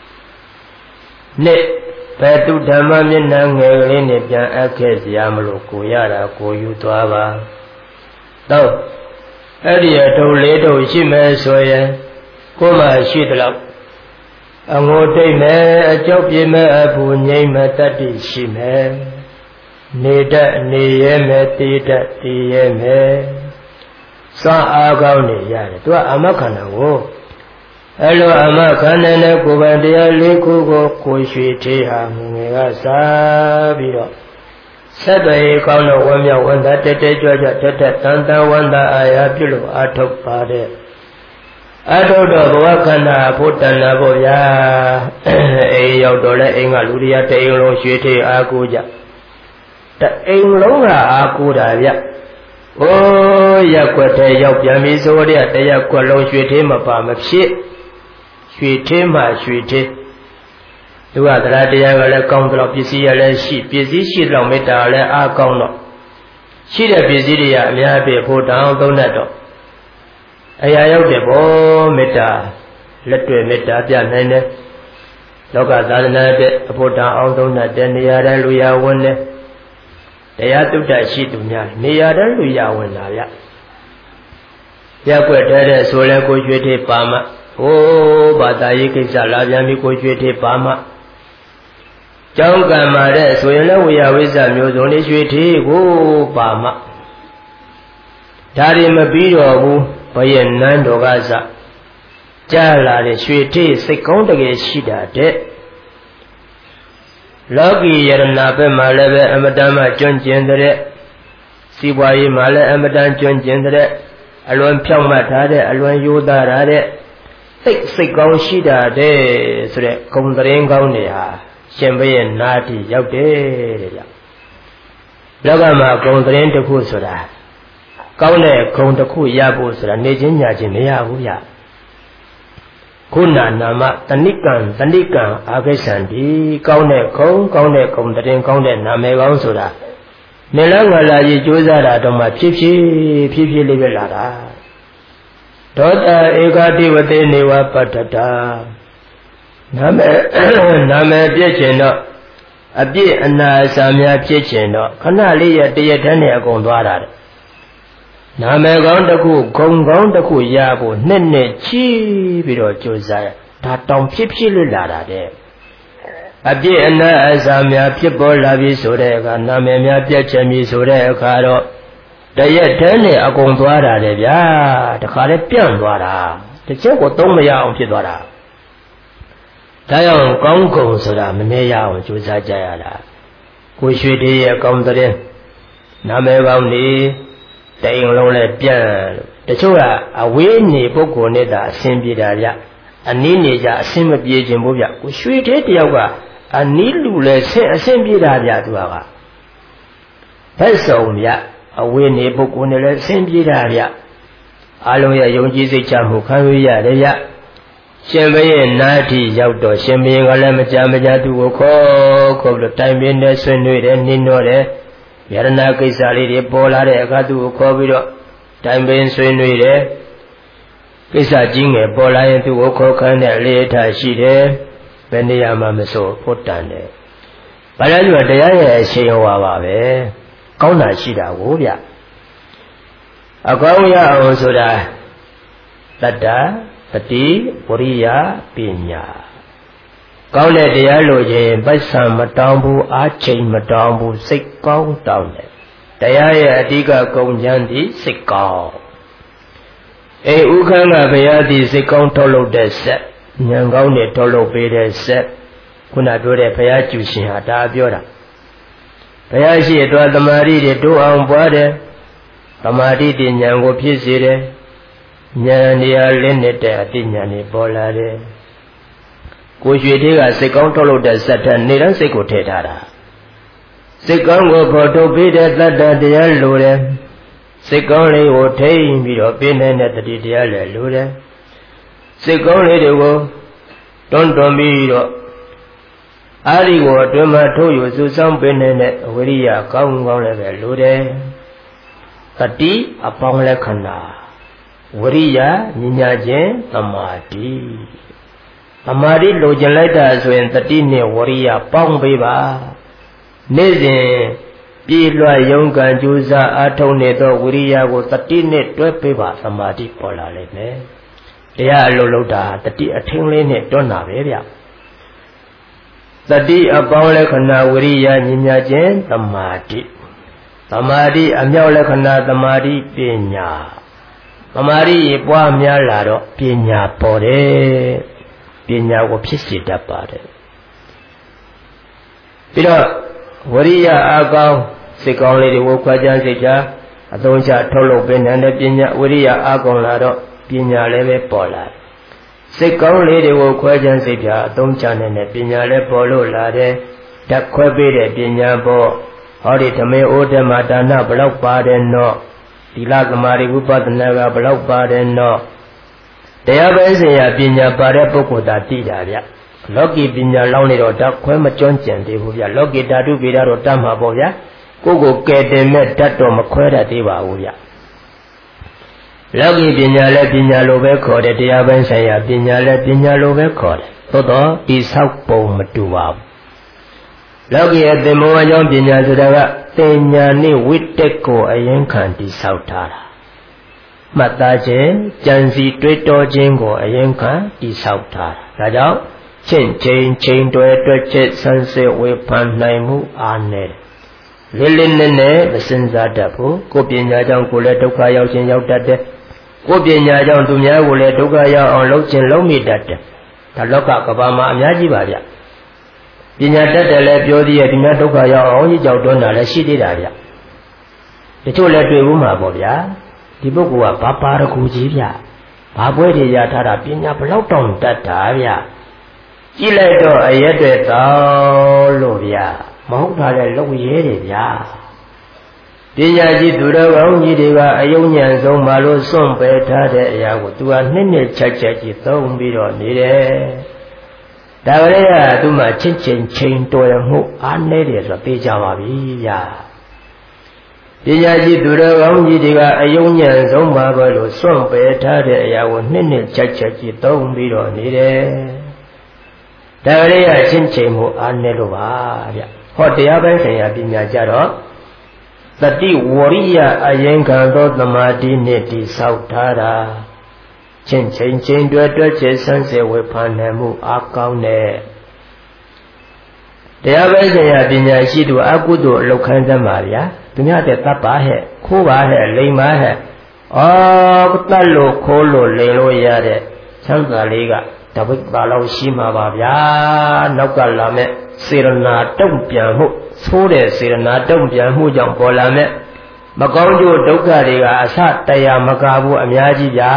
နှစ်ဘယ်သူဓမ္မမျက်နှာငယ်ကလေးနဲ့ပြန်အပ်ခဲ့စရာမလို့ကိုရတာကိုယူသွားပါတော့အဲ့ဒီအထုတ်လေးထုတ်ရှိမယ်ဆိုရင်ကိုယ်မှရှိသလောက်အငိုတိတ်မယ်အကြောက်ပြေမယ်အပူငြိမ့်မယ်တတ္တိရှိမယ်နေတတ်နေရဲမယ်တည်တတ်တည်ရဲမယ်စွမ်းအားကောင်းနေရတယ်သူကအမခန္ဓာကိုအဲ့လိုအမခန္ဓာနဲ့ကိုယ်ပိုင်တရားလေးခုကိုကိုရွှေသေးဟာငငယ်ကစားပြီးတော့ဆက်သွယ်ကောင်းတော့ဝမ်းမြောက်ဝမ်းသာတက်တက်ကြွကြွတက်တက်တန်တန်ဝမ်းသာအာရပြုလို့အထုတ်ပါတဲ့အထုတ်တော့ဘဝခန္ဓာဖို့တဏ္ဍဖို့ဗျာအိမ်ရောက်တော့လဲအိမ်ကလူတွေကတအိမ်လုံးရွှေသေးအားကိုကြတအိမ်လုံးကအားကိုတာဗျ။အိုးရက်ွက်တဲ့ရောက်ပြန်ပြီဆိုတဲ့တရက်ွက်လုံးရွှေသေးမပါမဖြစ်ရွှေသေးမှရွှေသေးသူကတရားတရားကလည်းကောင်းတော့ပစ္စည်းရလည်းရှိပစ္စည်းရှိတော့မေတ္တာလည်းအားကောင်းတော့ရှိတဲ့ပစ္စည်းတွေကအများပြဖို့တောင်းသုံးတတ်တော့အရာရောက်တယ်ဗောမေတ္တာလက်တွေ့မေတ္တာပြနိုင်တယ်လောကသာသနာတဲ့အဖို့တောင်းအောင်သုံးတတ်တဲ့နေရာတိုင်းလူရဝန်နဲ့တရားတုဒ္ဒရှိသူများနေရာတိုင်းလူရဝင်လာဗျရက်ွက်တဲ့ဆိုလဲကိုရွှေသေးပါမဟိုးဘာသာရေးကိစ္စလာပြန်ပြီကိုရွှေသေးပါမကျောင်းကံမာတဲ့ဆိုရင်လည်းဝိယဝိဇ္ဇမျိုးစုံလေးရွှေသေးကိုပါမဒါတွေမပြီးတော့ဘူးဘယနန်းတော်ကစကြားလာတဲ့ရွှေသေးစိတ်ကောင်းတကယ်ရှိတာတဲ့လောကီယရဏဘက်မှာလည်းပဲအမတန်မှကျွမ်းကျင်တဲ့စီးပွားရေးမှာလည်းအမတန်ကျွမ်းကျင်တဲ့အလွန်ဖြောင့်မတ်ထားတဲ့အလွန်ရိုးသားထားတဲ့စိတ်စိတ်ကောင်းရှိတာတဲ့ဆိုတဲ့ဂုဏ်သတင်းကောင်းတွေဟာရှင်ဘုရင်နာတိရောက်တယ်တဲ့ကြောင့်လောကမှာဂုဏ်သတင်းတစ်ခုဆိုတာကောင်းတဲ့ဂုဏ်တစ်ခုရဖို့ဆိုတာနေချင်းညချင်းမရဘူးဗျခုနနာမတဏိကံတဏိကံအာဂိသံဒီကောင်းတဲ့ဂုဏ်ကောင်းတဲ့ဂုဏ်သတင်းကောင်းတဲ့နာမည်ကောင်းဆိုတာနေလငါလာကြီးကြိုးစားတာတော့မှဖြစ်ဖြစ်ဖြစ်ဖြစ်လေးပဲလာတာဒေါသဧကတိဝတေနေဝပတ္တတာနာမည်နာမည်ပြည့်ကျင်တော့အပြည့်အနာအစာများဖြစ်ကျင်တော့ခဏလေးရတရက်တည်းနဲ့အကုန်သွားတာတဲ့နာမည်ကောင်းတစ်ခုဂုံကောင်းတစ်ခုရဖို့နှစ်နှစ်ချီပြီးတော့ကြိုးစားရဒါတောင်ဖြစ်ဖြစ်လို့လာတာတဲ့အပြည့်အနာအစာများဖြစ်ပေါ်လာပြီဆိုတဲ့အခါနာမည်များပြည့်ကျင်ပြီဆိုတဲ့အခါတော့တရက်တည်းနဲ့အကုန်သွားတာလေဗျာတခါလေးပြန့်သွားတာတစ်ချက်ကိုသုံးမရအောင်ဖြစ်သွားတာဒါကြောင့်ကောင်းကုန်ဆိုတာမနေရအောင်ကြိုးစားကြရတာကိုရွှေတေးရဲ့ကောင်းတဲ့နာမည်ကောင်းနေတိမ်လုံးနဲ့ပြန့်တချို့ကအဝေးနေပုဂ္ဂိုလ်နဲ့တာအဆင်ပြေတာဗျအနည်းနေကြအဆင်မပြေခြင်းဘူးဗျကိုရွှေတေးတယောက်ကအနည်းလူလဲဆင်အဆင်ပြေတာဗျသူကဘက်ဆုံးဗျအဝေးနေပုဂ္ဂိုလ်နဲ့လည်းအဆင်ပြေတာဗျအလုံးရဲ့ယုံကြည်စိတ်ချမှုခံရရတယ်ဗျရှင်ဘုရင်နာတိရောက်တော့ရှင်ဘုရင်ကလည်းမကြမကြသူကိုခေါ်ခေါ်ပြီးတိုင်ပင်နဲ့ဆွေးနွေးတယ်နှင်းတော့တယ်ယရဏကိစ္စလေးတွေပေါ်လာတဲ့အခါသူကိုခေါ်ပြီးတော့တိုင်ပင်ဆွေးနွေးတယ်ကိစ္စကြီးငယ်ပေါ်လာရင်သူကိုခေါ်ခန်းတဲ့အလေးထားရှိတယ်ဘယ်နေရာမှာမဆိုဖို့တန်တယ်ဘာလဲဆိုတော့တရားရဲ့အရှင်ဟောပါပဲကောင်းတာရှိတာကိုဗျအကောင်းရအောင်ဆိုတာတတ္တတတိဝရိယပညာကောင်းတဲ့တရားလို့ရင်ပိုက်ဆံမတောင်းဘူးအားချိန်မတောင်းဘူးစိတ်ကောင်းတောင်းတယ်တရားရဲ့အဓိကကုန်ချမ်းသည်စိတ်ကောင်းအေဥခန်းကဘုရားသည်စိတ်ကောင်းထုတ်လုပ်တဲ့ဆက်ဉာဏ်ကောင်းနဲ့ထုတ်လုပ်ပေးတဲ့ဆက်ခုနပြောတဲ့ဘုရားကျူရှင်ဟာဒါပြောတာဘုရားရှိတော်သမာဓိတွေတိုးအောင်ပွားတယ်သမာဓိဉာဏ်ကိုဖြစ်စေတယ်ဉာဏ်တရားလင်းနေတဲ့အတိညာဏ်တွေပေါ်လာတယ်ကိုရွှေသေးကစိတ်ကောင်းထုတ်လုပ်တဲ့စက်ထက်နေတိုင်းစိတ်ကိုထည့်ထားတာစိတ်ကောင်းကိုဖော်ထုတ်ပေးတဲ့တတ္တတရားလိုတယ်စိတ်ကောင်းလေးကိုထိမ့်ပြီးတော့ပေးနေတဲ့တတိတရားလည်းလိုတယ်စိတ်ကောင်းလေးတွေကိုတွန်းတွန်းပြီးတော့အာရိကိုအတွင်းမှာထုတ်ယူစုဆောင်ပေးနေတဲ့အဝိရိယကောင်းကောင်းလည်းပဲလိုတယ်တတိအပေါင်းလက္ခဏာဝရိယဉာဏ်ခြင်းသမာဓိသမာဓိလိုချင်လိုက်တာဆိုရင်တတိနဲ့ဝရိယပေါင်းပေးပါနေ့စဉ်ပြေလွှတ်ရုန်းကန်ကြိုးစားအားထုတ်နေသောဝရိယကိုတတိနဲ့တွဲပေးပါသမာဓိပေါ်လာလိမ့်မယ်တရားအလုပ်လုပ်တာတတိအထင်းလေးနဲ့တွန်းတာပဲဗျတတိအပေါင်းလက္ခဏာဝရိယဉာဏ်ခြင်းသမာဓိသမာဓိအမြောက်လက္ခဏာသမာဓိပညာသမာဓိပွားများလာတော့ပညာပေါ်တယ်ပညာကိုဖြစ်စေတတ်ပါတယ်ပြီးတော့ဝရိယအကောင်းစိတ်ကောင်းလေးတွေကိုခွာကြစိတ်ချအသုံးချထုတ်လုပ်ပေးနိုင်တဲ့ပညာဝရိယအကောင်းလာတော့ပညာလည်းပဲပေါ်လာတယ်စိတ်ကောင်းလေးတွေကိုခွဲကြစိတ်ဖြာအသုံးချနိုင်တဲ့ပညာလည်းပေါ်လို့လာတယ်ဓာတ်ခွဲပေးတဲ့ပညာပေါ်ဟောဒီဓမေဩဓမ္မဒါနဘလောက်ပါတယ်နော်သီလသမာဓိဝိပဿနာကဘလောက်ပါတယ်နော်တရားပဲစဉ်ရပညာပါတဲ့ပုဂ္ဂိုလ်သာသိတာဗျလောကီပညာလောင်းနေတော့ဓာတ်ခွဲမကျွမ်းကျင်သေးဘူးဗျလောကီဓာတုပေဓာတော့တတ်မှာပေါ့ဗျာကိုယ့်ကိုကယ်တင်မဲ့ဓာတ်တော့မခွဲတတ်သေးပါဘူးဗျလောကီပညာလည်းပညာလိုပဲခေါ်တယ်တရားပဲဆိုင်ရာပညာလည်းပညာလိုပဲခေါ်တယ်သို့တော့ဤဆောက်ပုံမတူပါဘူးလောကီရဲ့သင်္ဘောအကြောင်းပညာဆိုတာကသင်ညာနဲ့ဝိတက်ကိုအရင်ခံတည်ဆောက်ထားတာမှတ်သားခြင်းကြံစီတွေးတောခြင်းကိုအရင်ခံတည်ဆောက်ထားတာဒါကြောင့်ချင့်ချင်းချင်းတွဲတွဲချက်ဆန်းစစ်ဝေဖန်နိုင်မှုအားနည်းလေးလေးနက်နက်မစင်စားတတ်ဘူးကိုပညာကြောင့်ကိုလည်းဒုက္ခရောက်ခြင်းရောက်တတ်တယ်ကိုပညာကြောင့်သူများကိုလည်းဒုက္ခရောက်အောင်လုပ်ခြင်းလုပ်မိတတ်တယ်ဒါလောကကဘာမှာအများကြီးပါဗျပညာတတ်တယ်လည်းပြောသေးရဲ့ဒီများဒုက္ခရောက်အောင်ကြီးကြောက်တွန်းတာလည်းရှိသေးတာဗျတချို့လည်းတွေ့ဘူးမှာပေါ့ဗျာဒီပုဂ္ဂိုလ်ကဘာပါရကူကြီးဗျဘာပွဲတွေရထားတာပညာဘလောက်တောင်တတ်တာဗျကြည့်လိုက်တော့အရက်တွေတောင်းလို့ဗျမဟုတ်တာလည်းလုံရဲတယ်ဗျာပညာကြီးသူတော်ကောင်းကြီးတွေကအယုံညံဆုံးမလို့စွန့်ပယ်ထားတဲ့အရာကိုသူကနှစ်နှစ်ချက်ချက်ကြီးသုံးပြီးတော့နေတယ်ဒါကလေးကသူ့မှာချစ်ချင်းချင်းတော်မှုအားနည်းတယ်ဆိုတော့သိကြပါပြီဗျာပညာရှိသူတော်ကောင်းကြီးတွေကအယုံညံ့ဆုံးပါပဲလို့စွန့်ပယ်ထားတဲ့အရာကိုနှစ်နှစ်ချက်ချက်ကြီးသုံးပြီးတော့နေတယ်ဒါလေးရချင်းချိန်မှုအားနည်းလို့ပါဗျဟောတရားပိုင်းဆိုင်ရာပညာကြတော့တတိဝရိယအရင်ခံသောသမာဓိနဲ့တိဆောက်ထားတာချင်းချင်းချင်းတွဲတွဲချေဆန်းစေဝေဖန်နိုင်မှုအားကောင်းတဲ့တရားပဲဆိုင်ရာပညာရှိသူအကုသိုလ်အလောက်ခံသမှာဗျာသူများတဲ့တတ်ပါဟဲ့ခိုးပါဟဲ့လိမ်ပါဟဲ့အော်တတ်လို့ခိုးလို့လိမ်လို့ရတဲ့ချမ်းသာလေးကတပိတ်ပါလောက်ရှိမှာပါဗျာနောက်ကလာမဲ့စေရနာတုံ့ပြန်မှုသိုးတဲ့စေရနာတုံ့ပြန်မှုကြောင့်ပေါ်လာမဲ့မကောင်းကျိုးဒုက္ခတွေကအစတရားမကဘူးအများကြီးဗျာ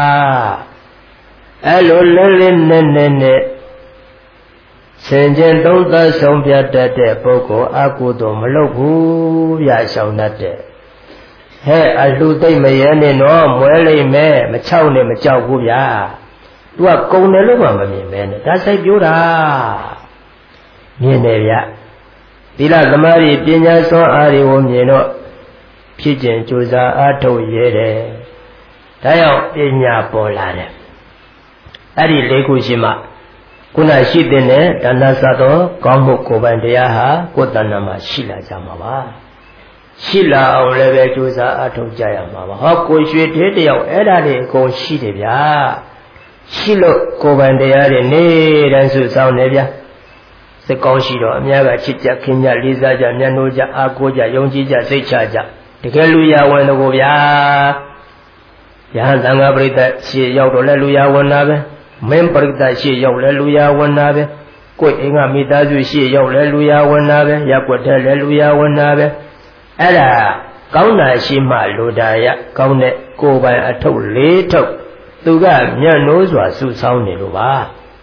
အဲ့လိုလဲလဲနဲ့နဲ့နဲ့ဆင်ခြင်သုံးသပ်ဆုံးဖြတ်တတ်တဲ့ပုဂ္ဂိုလ်အကုသိုလ်မလုပ်ဘူးဗျာရှောင်တတ်တဲ့ဟဲ့အလှသိမ့်မရဲနဲ့တော့မွဲလိမ့်မယ်မချောက်နဲ့မကြောက်ဘူးဗျာသူကကုံတယ်လို့မှမမြင်ပဲနဲ့ဒါစိတ်ပြိုးတာမြင်တယ်ဗျသီလသမာဓိပညာစွမ်းအားတွေကိုမြင်တော့ဖြစ်ခြင်းကြိုးစားအားထုတ်ရဲတယ်ဒါကြောင့်ပညာပေါ်လာတယ်အဲ့ဒီလေးခုရှိမှခုနရှိတဲ့ဒါနစသောကောင်းမှုကိုယ်ပိုင်တရားဟာကိုယ်တဏ္ဍာမှာရှိလာကြမှာပါရှိလာအောင်လည်းပဲကြိုးစားအားထုတ်ကြရမှာပါဟောကိုရွှေသေးတယောက်အဲ့ဒါတွေအကုန်ရှိတယ်ဗျာရှိလို့ကိုယ်ပိုင်တရားတွေနေတန်းစုဆောင်နေဗျာစိတ်ကောင်းရှိတော့အများကချစ်ကြခင်ကြလေးစားကြမျက်နှိုးကြအားကိုးကြယုံကြည်ကြစိတ်ချကြတကယ်လူရဝင်တော့ကိုဗျာယဟန်သံဃာပရိသတ်ရှေ့ရောက်တော့လဲလူရဝင်တာပဲမင်းပရိသတ်ရှေ့ရောက်လဲလူရဝင်တာပဲကိုယ်အိမ်ကမိသားစုရှေ့ရောက်လဲလူရဝင်တာပဲရပ်ွက်ထဲလဲလူရဝင်တာပဲအဲ့ဒါကောင်းတာရှိမှလူတာရကောင်းတဲ့ကိုယ်ပိုင်အထုပ်လေးထုပ်သူကမျက်နှိုးစွာစုဆောင်းနေလို့ပါ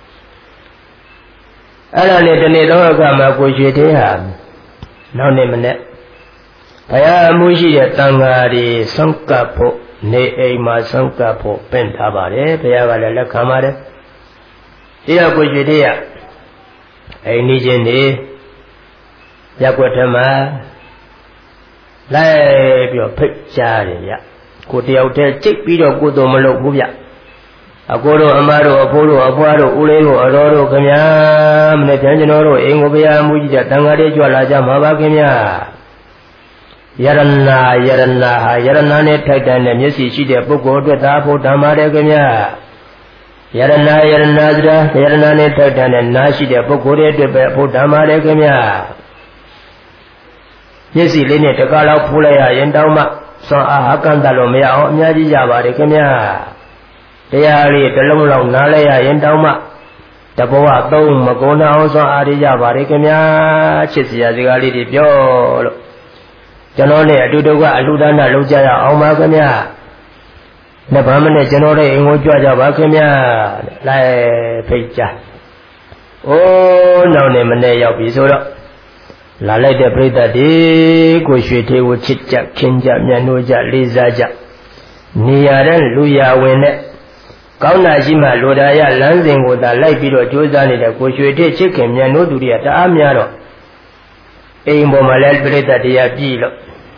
အဲ့ဒါနဲ့ဒီနေ့တော့အခါမှာကိုရွှေသေးဟာနောက်နေ့မနေ့ဘုရားအမှုရှိတဲ့တန်ဃာတွေဆံကပ်ဖို့နေအိမ်မှာဆံကပ်ဖို့ပင့်ထားပါတယ်ဘုရားကလည်းလက်ခံပါတယ်ဒီတော့ကိုရွှေသေးကအိမ်နေချင်းနေရက်ွက်ထမှာလိုက်ပြီးတော့ဖိတ်ကြားတယ်ဗျကိုတယောက်တည်းကြိတ်ပြီးတော့ကိုယ်တော်မလုပ်ဘူးဗျအကိုတို့အမတို့အဖိုးတို့အဖွားတို့ဦးလေးတို့အတော်တို့ခင်ဗျာမနေ့ပြန်ကျွန်တော်တို့အိမ်ကိုဘုရားအမှုကြီးတဲ့တန်ဃာတွေကြွလာကြမှာပါခင်ဗျာယရဏယရဏဟာယရဏနဲ့ထိုက်တန်တဲ့မျက်စိရှိတဲ့ပုဂ္ဂိုလ်အတွက်သာဖို့ဓမ္မတယ်ခင်ဗျာယရဏယရဏစရာယရဏနဲ့ထိုက်တန်တဲ့နားရှိတဲ့ပုဂ္ဂိုလ်တွေအတွက်ပဲဖို့ဓမ္မတယ်ခင်ဗျာမျက်စိလေးနဲ့တကားလောက်ဖူးလိုက်ရရင်တောင်းမှစွမ်းအားဟကန့်တလို့မရအောင်အများကြီးကြပါတယ်ခင်ဗျာတရားလေးတစ်လုံးလောက်နားလဲရရင်တောင်းမှတဘဝသုံးမကုန်အောင်စွမ်းအားရကြပါတယ်ခင်ဗျာချစ်စရာစကားလေးတွေပြောလို့ကျွန်တော်နဲ့အတူတူကအလှူဒါနလုပ်ကြရအောင်ပါခင်ဗျာနှစ်ဗန်းမနဲ့ကျွန်တော်တို့အိမ်ကိုကြွကြပါခင်ဗျာလိုက်ဖိတ်ကြအိုးနောက်နေ့မနေ့ရောက်ပြီဆိုတော့လာလိုက်တဲ့ပြိတ္တတွေကိုရွှေသေးကိုချစ်ကြခင်ကြမျက်နှိုးကြလေးစားကြနေရတဲ့လူရဝင်တဲ့ကောင်းတာရှိမှလိုတာရလမ်းစဉ်ကိုသာလိုက်ပြီးတော့ကြိုးစားနေတဲ့ကိုရွှေသေးချစ်ခင်မျက်နှိုးသူတွေကတအားများတော့အိမ်ပေါ်မှာလည်းပြိတ္တတရားပြည်လို့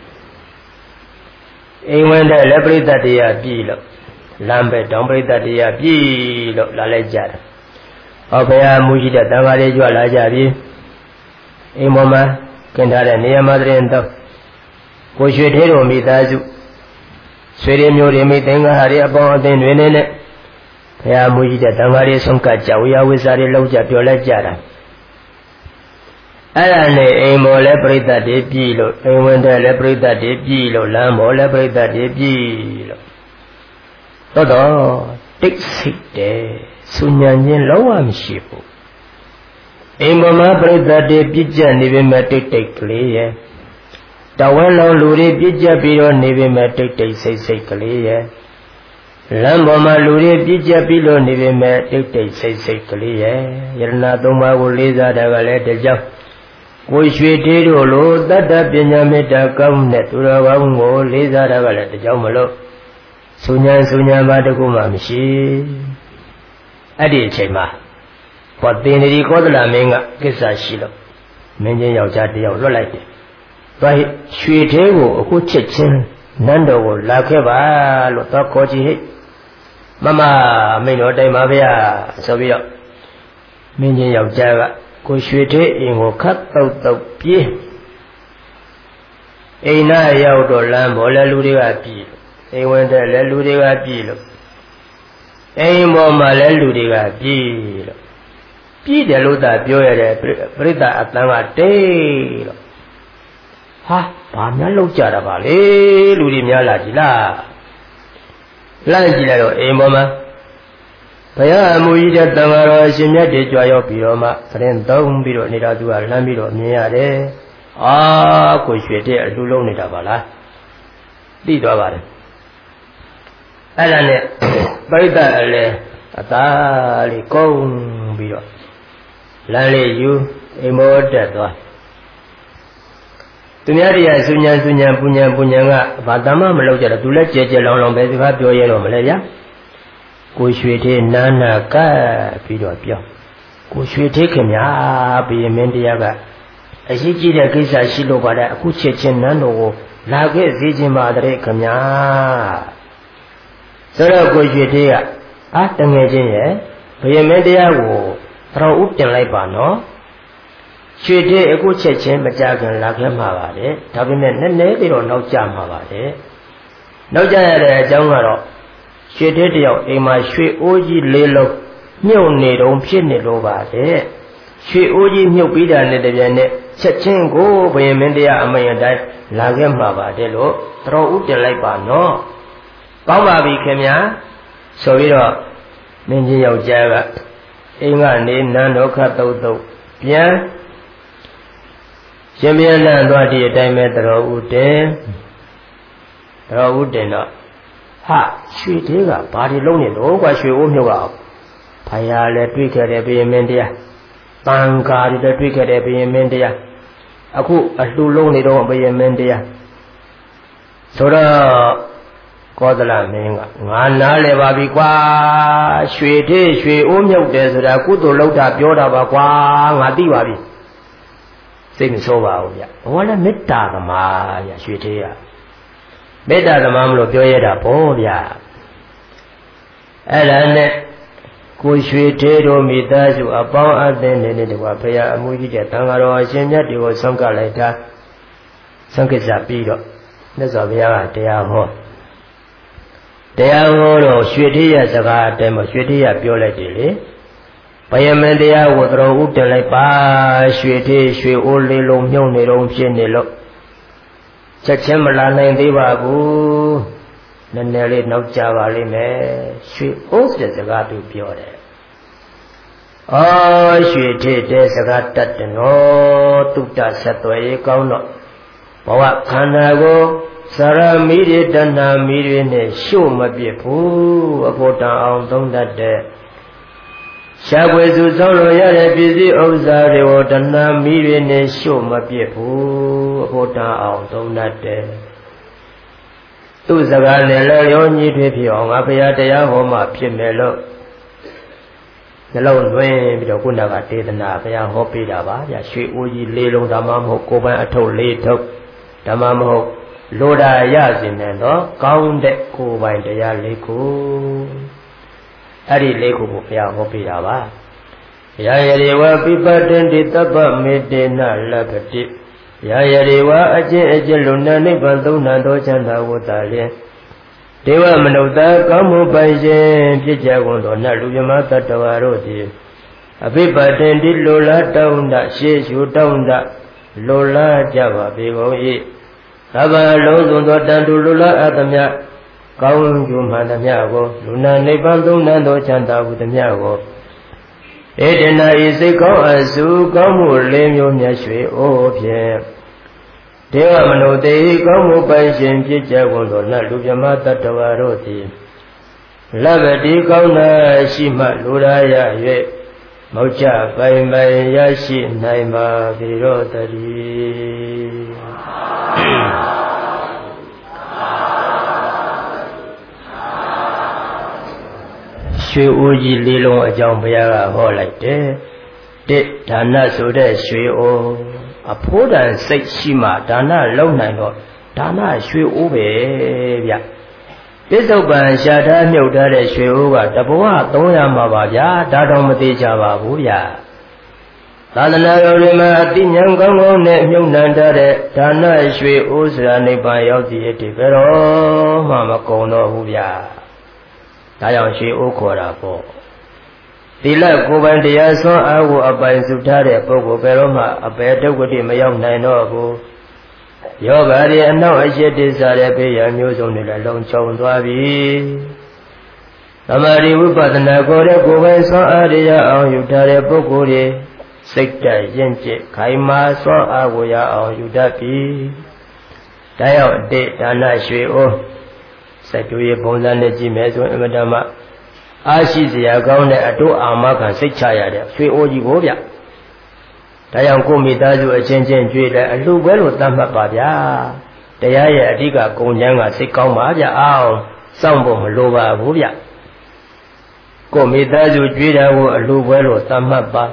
အိမ်ဝင်တဲ့လည်းပြိတ္တတရားပြည်လို့လမ်းပဲတောင်ပြိတ္တတရားပြည်လို့လာလိုက်ကြတယ်ဟောဘုရားမူရှိတဲ့တန်ခါးလေးကြွလာကြပြီအိမ်ပေါ်မှာကျင်ထားတဲ့နေရာမှာတရင်တော့ကိုရွှေသေးတော်မိသားစုဆွေရမျိုးတွေမိသင်္ဃာတွေအပေါင်းအသင်းတွေနဲ့ဘုရားမူကြီးတဲ့တန်ခါးလေးဆုံးကကြဝေယဝိစာတွေလောက်ကြပြောလိုက်ကြတာအဲ့ဒါနဲ့အိမ်ပေါ်လည်းပြိတ္တတွေပြည်လို့အိမ်ဝင်တဲ့လည်းပြိတ္တတွေပြည်လို့လမ်းပေါ်လည်းပြိတ္တတွေပြည်လို့တော့တော့တိတ်ဆိတ်တယ်ဆုညံခြင်းလုံးဝမရှိဘူးအိမ်ပေါ်မှာပြိတ္တတွေပြည့်ကျက်နေပေမဲ့တိတ်တိတ်ကလေးရဲ့တဝန်းလုံးလူတွေပြည့်ကျက်ပြီးတော့နေပေမဲ့တိတ်တိတ်ဆိတ်ဆိတ်ကလေးရဲ့လမ်းပေါ်မှာလူတွေပြည့်ကျက်ပြီးလို့နေပေမဲ့တိတ်တိတ်ဆိတ်ဆိတ်ကလေးရဲ့ယရဏသုံးပါးကိုလေးစားတာကလည်းတကြောင်ကိုရွှေသေးတို့လိုတတ္တပညာမေတ္တာကောင်းတဲ့သူတော်ကောင်းကိုလေးစားတာကလည်းတကြောင်မလို့ဆုညာဆုညာပါတခုမှမရှိအဲ့ဒီအချိန်မှာဟောသင်္ဍရီကောသလမင်းကကိစ္စရှိလို့မင်းချင်းယောက်ျားတယောက်လွတ်လိုက်တယ်သွားရွှေသေးကိုအခုချက်ချင်းနန်းတော်ကိုလာခဲ့ပါလို့သွားခေါ်ကြည့်ဟဲ့မမမိန်တော်တိုင်ပါဗျာဆိုပြီးတော့မင်းချင်းယောက်ျားကကိုရွှေသေးအိမ်ကိုခတ်တုတ်တုတ်ပြေးအိမ်နာရောက်တော့လမ်းပေါ်လဲလူတွေကပြေးအိမ်ဝင်တဲ့လဲလူတွေကပြေးလို့အိမ်ပေါ်မှာလဲလူတွေကပြေးလို့ပြေးတယ်လို့သာပြောရတဲ့ပြိတ္တအတန်းကတေးလို့ဟာဘာများလောက်ကြတာပါလေလူတွေများလာကြည်လားလမ်းကြည့်လိုက်တော့အိမ်ပေါ်မှာဘုရားအမူကြီးတဲ့တန်ဃာတော်အရှင်မြတ်တွေကြွရောက်ပြီးတော့မှသတင်းသုံးပြီးတော့နေတာသူကလမ်းပြီးတော့မြင်ရတယ်အာကိုရွှေတဲ့အလူလုံးနေတာပါလားသိသွားပါတယ်အဲ့ဒါနဲ့ပရိသတ်အလဲအသားလေးကုန်းပြီးတော့လမ်းလေးယူအိမ်မောတက်သွားသူများတရားဆုညာဆုညာပူညာပူညာကဘာတမမလုပ်ကြတော့သူလည်းကြဲကြဲလောင်လောင်ပဲစကားပြောရတော့မလဲဗျာကိုရွှေသေးနာနာကပ်ပြီးတော့ပြောကိုရွှေသေးခင်ဗျာဘုရင်မင်းတရားကအရေးကြီးတဲ့ကိစ္စရှိလို့ပါတဲ့အခုချက်ချင်းနန်းတော်ကိုလာခဲ့စေခြင်းပါတဲ့ခင်ဗျာဆိုတော့ကိုရွှေသေးကအာတငယ်ချင်းရဲ့ဘုရင်မင်းတရားကိုတော်ဥတင်လိုက်ပါနော်ရွှေသေးအခုချက်ချင်းမကြခင်လာခဲ့မှာပါတယ်ဒါပေမဲ့နည်းနည်းလေးတော့နောက်ကျမှာပါတယ်နောက်ကျရတဲ့အကြောင်းကတော့ရွှေသေးတယောက်အိမ်မှာရွှေအိုးကြီးလေးလုံးမြုပ်နေတုံးဖြစ်နေလို့ပါတယ်ရွှေအိုးကြီးမြုပ်ပြီးတာနဲ့တပြိုင်နက်ချက်ချင်းကိုဘုရင်မင်းတရားအမိန့်အတိုင်းလာခဲ့မှာပါတယ်လို့တော်ဥတင်လိုက်ပါနော်ကောင်းပါပြီခင်ဗျာဆိုပြီးတော့မင်းကြီးယောက်ျားကအိမ်ကနေနန်းတော်ခတ်တုတ်တုတ်ပြန်ရှင်ပြန်လန့်သွားတဲ့အတိုင်းပဲတော်ဥတင်တော်ဥတင်တော့ဟာရွှေသေးကဘာဒီလုံးနေတော့ကွာရွှေအိုးမြုပ်အောင်ဖယားလည်းတွေ့ခဲ့တယ်ဘုရင်မင်းတရားတန်ဃာတွေလည်းတွေ့ခဲ့တယ်ဘုရင်မင်းတရားအခုအလှလုံးနေတော့ဘုရင်မင်းတရားဆိုတော့ကောသလမင်းကငါနားလဲပါပြီကွာရွှေသေးရွှေအိုးမြုပ်တယ်ဆိုတာကုသိုလ်လောက်တာပြောတာပါကွာငါသိပါပြီစိတ်မဆိုးပါဘူးဗျဘဝလည်းမေတ္တာသမားဗျရွှေသေးကမေတ္တာသမားမလို့ပြောရတာပေါ့ဗျအဲ့ဒါနဲ့ကိုရွှေသေးတို့မိသားစုအပေါင်းအသင်းနဲ့တကွာဘုရားအမှုကြီးတဲ့သံဃာတော်အရှင်မြတ်တွေကိုဆုံးကလိုက်တာဆုံးကစားပြီးတော့မြတ်စွာဘုရားကတရားဟောတရားဟောတော့ရွှေသေးရစကားအတိုင်းမှာရွှေသေးရပြောလိုက်တယ်လေဘယမန်တရားကိုတော်ဥတင်လိုက်ပါရွှေသေးရွှေအိုးလေးလုံးမြုံနေတော့ဖြစ်နေလို့ချက်ချင်းမလာနိုင်သေးပါဘူးနည်းနည်းလေးနောက်ကြပါလိမ့်မယ်ရွှေအိုးတဲ့စကားသူပြောတယ်အော်ရွှေသေးတဲ့စကားတတ်တယ်နော်တုတ္တဆက်သွယ်ရေးကောင်းတော့ဘဝခန္ဓာကိုစရမီတွေတဏှာမီတွေနဲ့ရှို့မပြစ်ဘူးအဖို့တန်အောင်သုံးတတ်တဲ့ရှားွယ်စုဆုံးလို့ရတဲ့ပစ္စည်းဥစ္စာတွေကိုတဏှာမီတွေနဲ့ရှို့မပြစ်ဘူးအဖို့တန်အောင်သုံးတတ်တဲ့သူ့စကားနဲ့လည်းရောညီတွေဖြစ်အောင်ငါဘုရားတရားဟောမှဖြစ်မယ်လို့နှလုံးသွင်းပြီးတော့ခုနကဒေသနာဘုရားဟောပေးတာပါဗျရွှေအိုးကြီးလေးလုံးဓမ္မမဟုတ်ကိုယ်ပိုင်အထုပ်လေးထုပ်ဓမ္မမဟုတ်လိုတာရစင်တယ်တော့ကောင်းတဲ့ကိုယ်ပိုင်တရားလေးခုအဲ့ဒီလေးခုကိုဘုရားဟောပေးတာပါယာယရေဝပိပတန္တိတပ္ပမေတေနလပတိယာယရေဝအကျင့်အကျင့်လုံနာနိဗ္ဗာန်သုံးနာတော်ချမ်းသာဝတ္တလျင်ဒေဝမနုဿကောင်းမှုပိုင်ရှင်ဖြစ်ကြကုန်သောနတ်လူမြမတတ္တဝါတို့သည်အပိပတန္တိလိုလားတောင်းတရှေးရှုတောင်းတလိုလားကြပါပေကုန်၏သဗ္ဗလုံးစုံသောတန်တူလိုလားအပ်သမျှကောင်းကျိုးမှန်သမျှကိုလူနာနိဗ္ဗာန်သုံးနာတော်ချမ်းသာဟုသမျှကိုဧတနာဤစိတ်ကောင်းအစုကောင်းမှုလေးမျိုးမြတ်ရွှေအိုးဖြင့်ဒေဝမနုဿေကောင်းမှုပိုင်ရှင်ဖြစ်ကြကုန်သောနတ်လူမြမတတ္တဝါတို့သည်လဘတိကောင်းနာရှိမှလူရာရ၍မောချပိုင်ပိုင်ရရှိနိုင်ပါပေတော့တည်းရွှေအိုးကြီးလေးလုံးအကြောင်းဘုရားကဟောလိုက်တယ်တစ်ဒါနဆိုတဲ့ရွှေအိုးအဖိုးတန်စိတ်ရှိမှဒါနလုံနိုင်တော့ဒါနရွှေအိုးပဲဗျပစ္စုပန်ရှာထားမြုပ်ထားတဲ့ရွှေအိုးကတဘဝသုံးရမှာပါဗျာဒါတော့မသေးကြပါဘူးဗျာသာသနာတော်တွေမှာအတိညာကောင်းကောင်းနဲ့မြုပ်နှံထားတဲ့ဒါနရွှေအိုးဆိုတာနိဗ္ဗာန်ရောက်စီအတ္တိဘယ်တော့မှမကုန်တော့ဘူးဗျာဒါကြောင့်ရွှေအိုးခေါ်တာပေါ့သီလကိုယ်ပိုင်တရားဆွမ်းအားကိုအပိုင်စုထားတဲ့ပုဂ္ဂိုလ်ဘယ်တော့မှအပေဒုက္ခတိမရောက်နိုင်တော့ဘူးယောဂရီအနောက်အရှိတိစားတဲ့ဘေးရန်မျိုးစုံတွေလည်းလုံခြုံသွားပြီသမာဓိဝိပဿနာကိုယ်ရဲ့ကိုယ်ပိုင်ဆွမ်းအားရအောင်ယူထားတဲ့ပုဂ္ဂိုလ်တွေစိတ်တရင့်ကျက်ခိုင်မာဆွမ်းအားကိုရအောင်ယူတတ်ပြီဒါရောက်အတိဒါနရွှေအိုးစတူရဲ့ပုံစံနဲ့ကြည့်မယ်ဆိုရင်အမတမအားရှိစရာကောင်းတဲ့အတုအာမခံစိတ်ချရတဲ့ရွှေအိုးကြီးကိုဗျဒါကြောင့်ကိုမိသားစုအချင်းချင်းကြွေးတယ်အလှပဲလို့သတ်မှတ်ပါဗျာတရားရဲ့အဓိကဂုဏ်ဉာဏ်ကစိတ်ကောင်းပါဗျာအောင်စောင့်ဖို့မလိုပါဘူးဗျကိုမိသားစုကြွေးတာကိုအလှပဲလို့သတ်မှတ်ပါ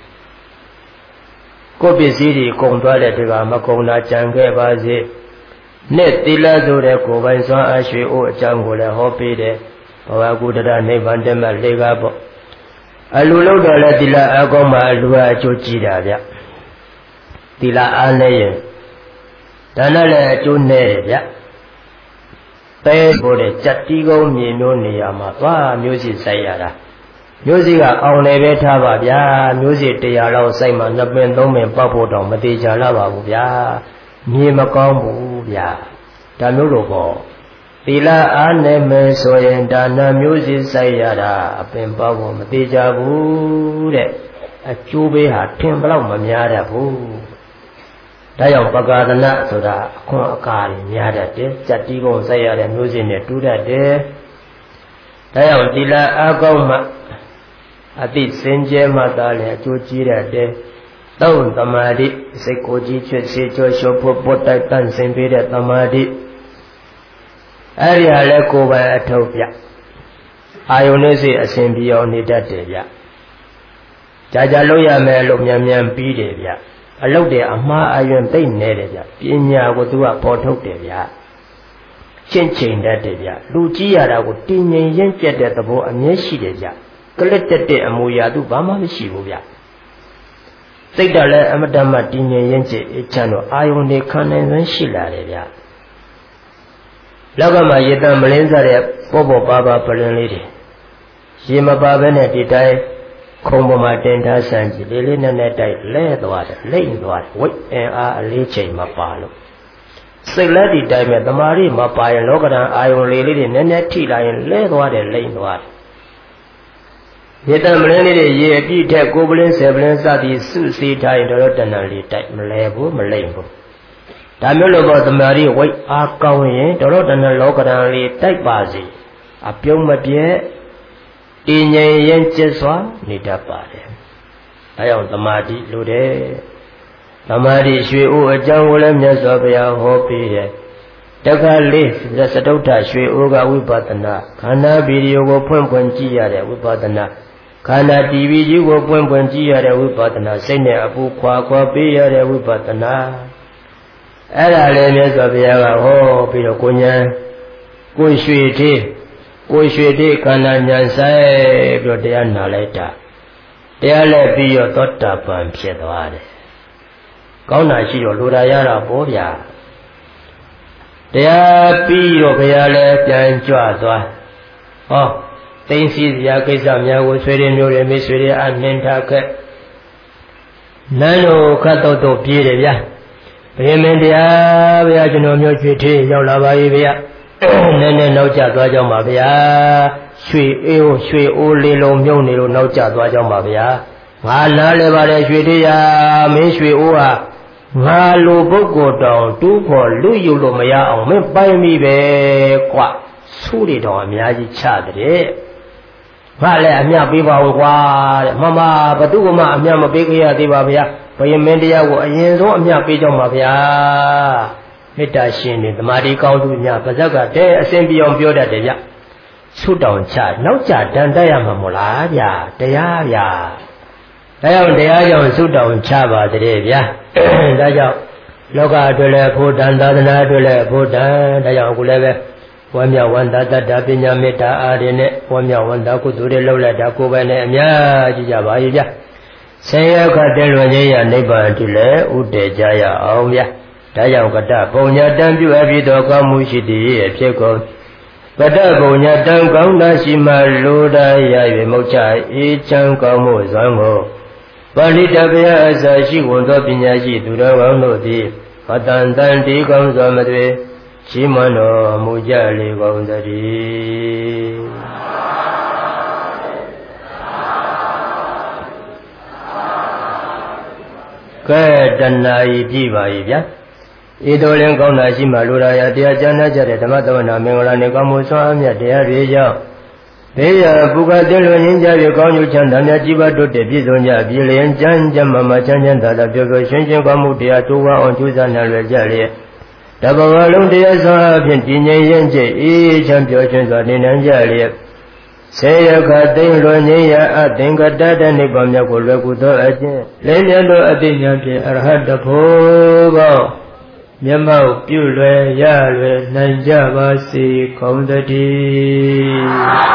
ကိုပစ္စည်းတွေကုန်သွားတဲ့ဒီကမကုန်တာကြံခဲ့ပါစေနဲ့သီလဆိုတဲ့ကိုယ်ပိုင်စွမ်းအားရွှေအိုးအကြောင်းကိုလည်းဟောပေးတယ်ဘဝကုတ္တရနိဗ္ဗာန်တမလေးကားပေါ့အလူလို့တော့လဲသီလအကောင်းမှအလူအကျိုးကြည့်တာဗျသီလအားနဲ့ရင်ဒါနဲ့လည်းအကျိုးနဲ့တယ်ဗျပဲဖို့တဲ့ကြက်တီးကုန်းမြေမျိုးနေရာမှာသွားမျိုးစီဆိုင်ရတာမျိုးစီကအောင်လည်းပဲထားပါဗျာမျိုးစီတရားလောက်စိုက်မှနှစ်ပင်သုံးပင်ပောက်ဖို့တော့မသေးကြလာပါဘူးဗျာမြေမကောင်းဘူးဗျာဒါမျိုးလို့ပေါ့သီလအားနဲ့မယ်ဆိုရင်ဒါနမျိုးစီဆိုင်ရတာအပင်ပေါက်ဖို့မသေးကြဘူးတဲ့အကျိုးပေးဟာထင်ဘလောက်မများတတ်ဘူးဒါကြောင့်ပကာဒနာဆိုတာအခွင့်အကာတွေများတတ်တယ်စက်တီးကုန်ဆိုင်ရတဲ့မျိုးစီနဲ့တူတတ်တယ်ဒါကြောင့်သီလအားကောင်းမှအသိစင်ကြဲမှသာလည်းအကျိုးကြီးတတ်တယ်သုံးသမာဓိစိတ်ကိုကြည်ချွတ်စေချောရှုပ်ဖို့ပုတ်တိုက်တန့်စင်ပေးတဲ့သမာဓိအဲ့ဒီဟာလဲကိုယ်ပိုင်အထုတ်ပြအာယုန်နဲ့စိတ်အစဉ်ပြေအောင်နေတတ်တယ်ဗျကြာကြာလုပ်ရမယ်လို့မြန်မြန်ပြီးတယ်ဗျအလုပ်တွေအမှားအယွင်သိမ့်နေတယ်ဗျပညာကိုသူကပေါ်ထုတ်တယ်ဗျရှင်းချိန်တတ်တယ်ဗျလူကြီးရတာကိုတင်ငြိမ်ရင့်ကျက်တဲ့သဘောအမြဲရှိတယ်ဗျကလစ်တက်တဲ့အမူအရာသူဘာမှမရှိဘူးဗျစိတ်ဓာတ်လည်းအမတ္တမတည်ငြိမ်ရင့်ကျက်အချမ်းတော့အာယုန်တွေခံနိုင်စွမ်းရှိလာတယ်ဗျလောကမှာရေတံမလင်းစားတဲ့ပေါ်ပေါ်ပါပါပလင်လေးတွေရေမပါဘဲနဲ့ဒီတိုင်းခုံပေါ်မှာတင်ထားဆန်းကြည့်လေးလေးနဲ့နဲ့တိုက်လဲသွားတယ်လိမ့်သွားတယ်ဝိတ်အင်အားအလေးချိန်မပါလို့စိတ်လက်ဒီတိုင်းမဲ့တမာရီမပါရင်လောကဓာတ်အာယုန်လေးလေးတွေနည်းနည်းထိလာရင်လဲသွားတယ်လိမ့်သွားတယ်ရေတံမလင်းလေးတွေရေအပြည့်ထက်ကိုပလင်းဆယ်ပလင်းစသည်စုစည်းထားရင်တော့တဏ္ဍာလေးတိုက်မလဲဘူးမလိမ့်ဘူးဒါမျိုးလို့ပေါ့တမာရီဝိတ်အားကောင်းရင်တော့တဏ္ဍာလောကဓာတ်လေးတိုက်ပါစေအပြုံးမပြဲတည်ငြိမ်ရင်ကျက်စွာနေတတ်ပါတယ်အဲကြောင့်သမာဓိလိုတယ်သမာဓိရွှေအိုးအကြောင်းကိုလည်းမြတ်စွာဘုရားဟောပေးတယ်တက္ကလေးစတုထရွှေအိုးကဝိပဿနာခန္ဓာဗီဒီယိုကိုဖွင့်ဖွင့်ကြည့်ရတဲ့ဝိပဿနာခန္ဓာ တီဗီ ကြီးကိုဖွင့်ဖွင့်ကြည့်ရတဲ့ဝိပဿနာစိတ်နဲ့အပူခွာခွာပေးရတဲ့ဝိပဿနာအဲ့ဒါလည်းမြတ်စွာဘုရားကဟောပြီးတော့ကိုညာကိုရွှေသေးကိုရွှေသေးခန္ဓာညာဆိုင်ပြီးတော့တရားနာလိုက်တာတရားလည်းပြီးတော့သောတာပန်ဖြစ်သွားတယ်ကောင်းတာရှိတော့လိုတာရတာပေါ့ဗျာတရားပြီးတော့ဘုရားလည်းပြန်ကြွသွားဟောသိသိစရာကိစ္စများကိုဆွေတွေမျိုးတွေမိဆွေတွေအနှင်ထားခဲ့နန်းတို့ခတ်တော့တော့ပြေးတယ်ဗျာဘုရားမင်းတရားဗျာကျွန်တော်မျိုးရွှေသေးရောက်လာပါပြီဗျာနည်းနည်းနောက်ကျသွားကြပါဗျာရွှေအေးရွှေအိုးလေးလုံးမြုပ်နေလို့နောက်ကျသွားကြပါဗျာငါနားလဲပါတယ်ရွှေသေးရမင်းရွှေအိုးဟာငါလိုပုဂ္ဂိုလ်တောင်တူးဖို့လူယူလို့မရအောင်မင်းပိုင်ပြီပဲကွဆူးတွေတော့အများကြီးချတဲ့ငါလည်းအမြပေးပါဦးကွာတဲ့မမဘသူကမှအမြမပေးခဲ့ရသေးပါဗျာဘုရင်မင်းတရားကိုအရင်ဆုံးအမြပေးကြပါဗျာမေတ္တာရှင်နေသမာဓိကောင်းသူများပါဇက်ကတဲအစဉ်ပြောင်းပြောတတ်တယ်ဗျဆုတောင်းချနောက်ကြတန်တက်ရမှာမို့လားဗျာတရားဗျာဒါကြောင့်တရားကြောင့်သုတောင်ချပါတဲ့ဗျာဒါကြောင့်လောကအတွက်လည်းဖို့တန်သာသနာအတွက်လည်းဖို့တန်ဒါကြောင့်အခုလည်းပဲဝမ်းမြောက်ဝမ်းသာတတ်တာပညာမေတ္တာအားဖြင့်နဲ့ဝမ်းမြောက်ဝမ်းသာကုသိုလ်တွေလုပ်လိုက်တာကိုယ်ပဲနဲ့အများကြီးကြပါရဲ့ဗျာဆင်းရဲခတ်တဲ့လွန်ခြင်းရနိဗ္ဗာန်တည်းလည်းဥတည်ကြရအောင်ဗျာဒါကြောင့်ကတ္တပုံညာတံပြုအပ်ပြီးသောကောင်းမှုရှိတည်ရဲ့ဖြစ်ကုန်ကတ္တပုံညာတံကောင်းတာရှိမှလိုတာရ၍မုတ်ချအေးချမ်းကောင်းမှုဇံကိုပါဠိတပယအစရှိဝန်သောပညာရှိသူတော်ကောင်းတို့သည်အတန်တန်ဒီကောင်းစွာမသွေရှိမွန်တော်မူကြလေကောင်းသတည်းကဲတဏှာဤပြပါ၏ဗျာဤတော်လင်ကောင်းတာရှိမှလိုရာရတရားကျမ်းနာကြတဲ့ဓမ္မသဝနာမင်္ဂလာနေကောင်းမှုဆွမ်းအမြတ်တရားတွေကြောင့်ဘေးရပုဂ္ဂတင်လွန်ရင်းကြ၍ကောင်းကျိုးချမ်းသာများကြီးပွားတိုးတက်ပြည့်စုံကြပြည်လျင်ကျမ်းကျမ်းမာမာချမ်းချမ်းသာသာပျော်ပျော်ရွှင်ရွှင်ကောင်းမှုတရားတိုးဝါအောင်ကျိုးစားနိုင်လွယ်ကြလျက်တဘဝလုံးတရားဆောင်အဖြစ်တည်ငြိမ်ရင်ကျအေးချမ်းပျော်ရွှင်စွာနေနိုင်ကြလျက်ဆေယခသိမ့်လွန်ခြင်းရအသင်္ကတတနိဗ္ဗာန်မြတ်ကိုလွယ်ကူသောအကျင့်လင်းမြတ်သောအသိဉာဏ်ဖြင့်အရဟတဖို့ကောမျက်မှောက်ပြုလွယ်ရလွယ်နိုင်ကြပါစေကောင်းသတည်း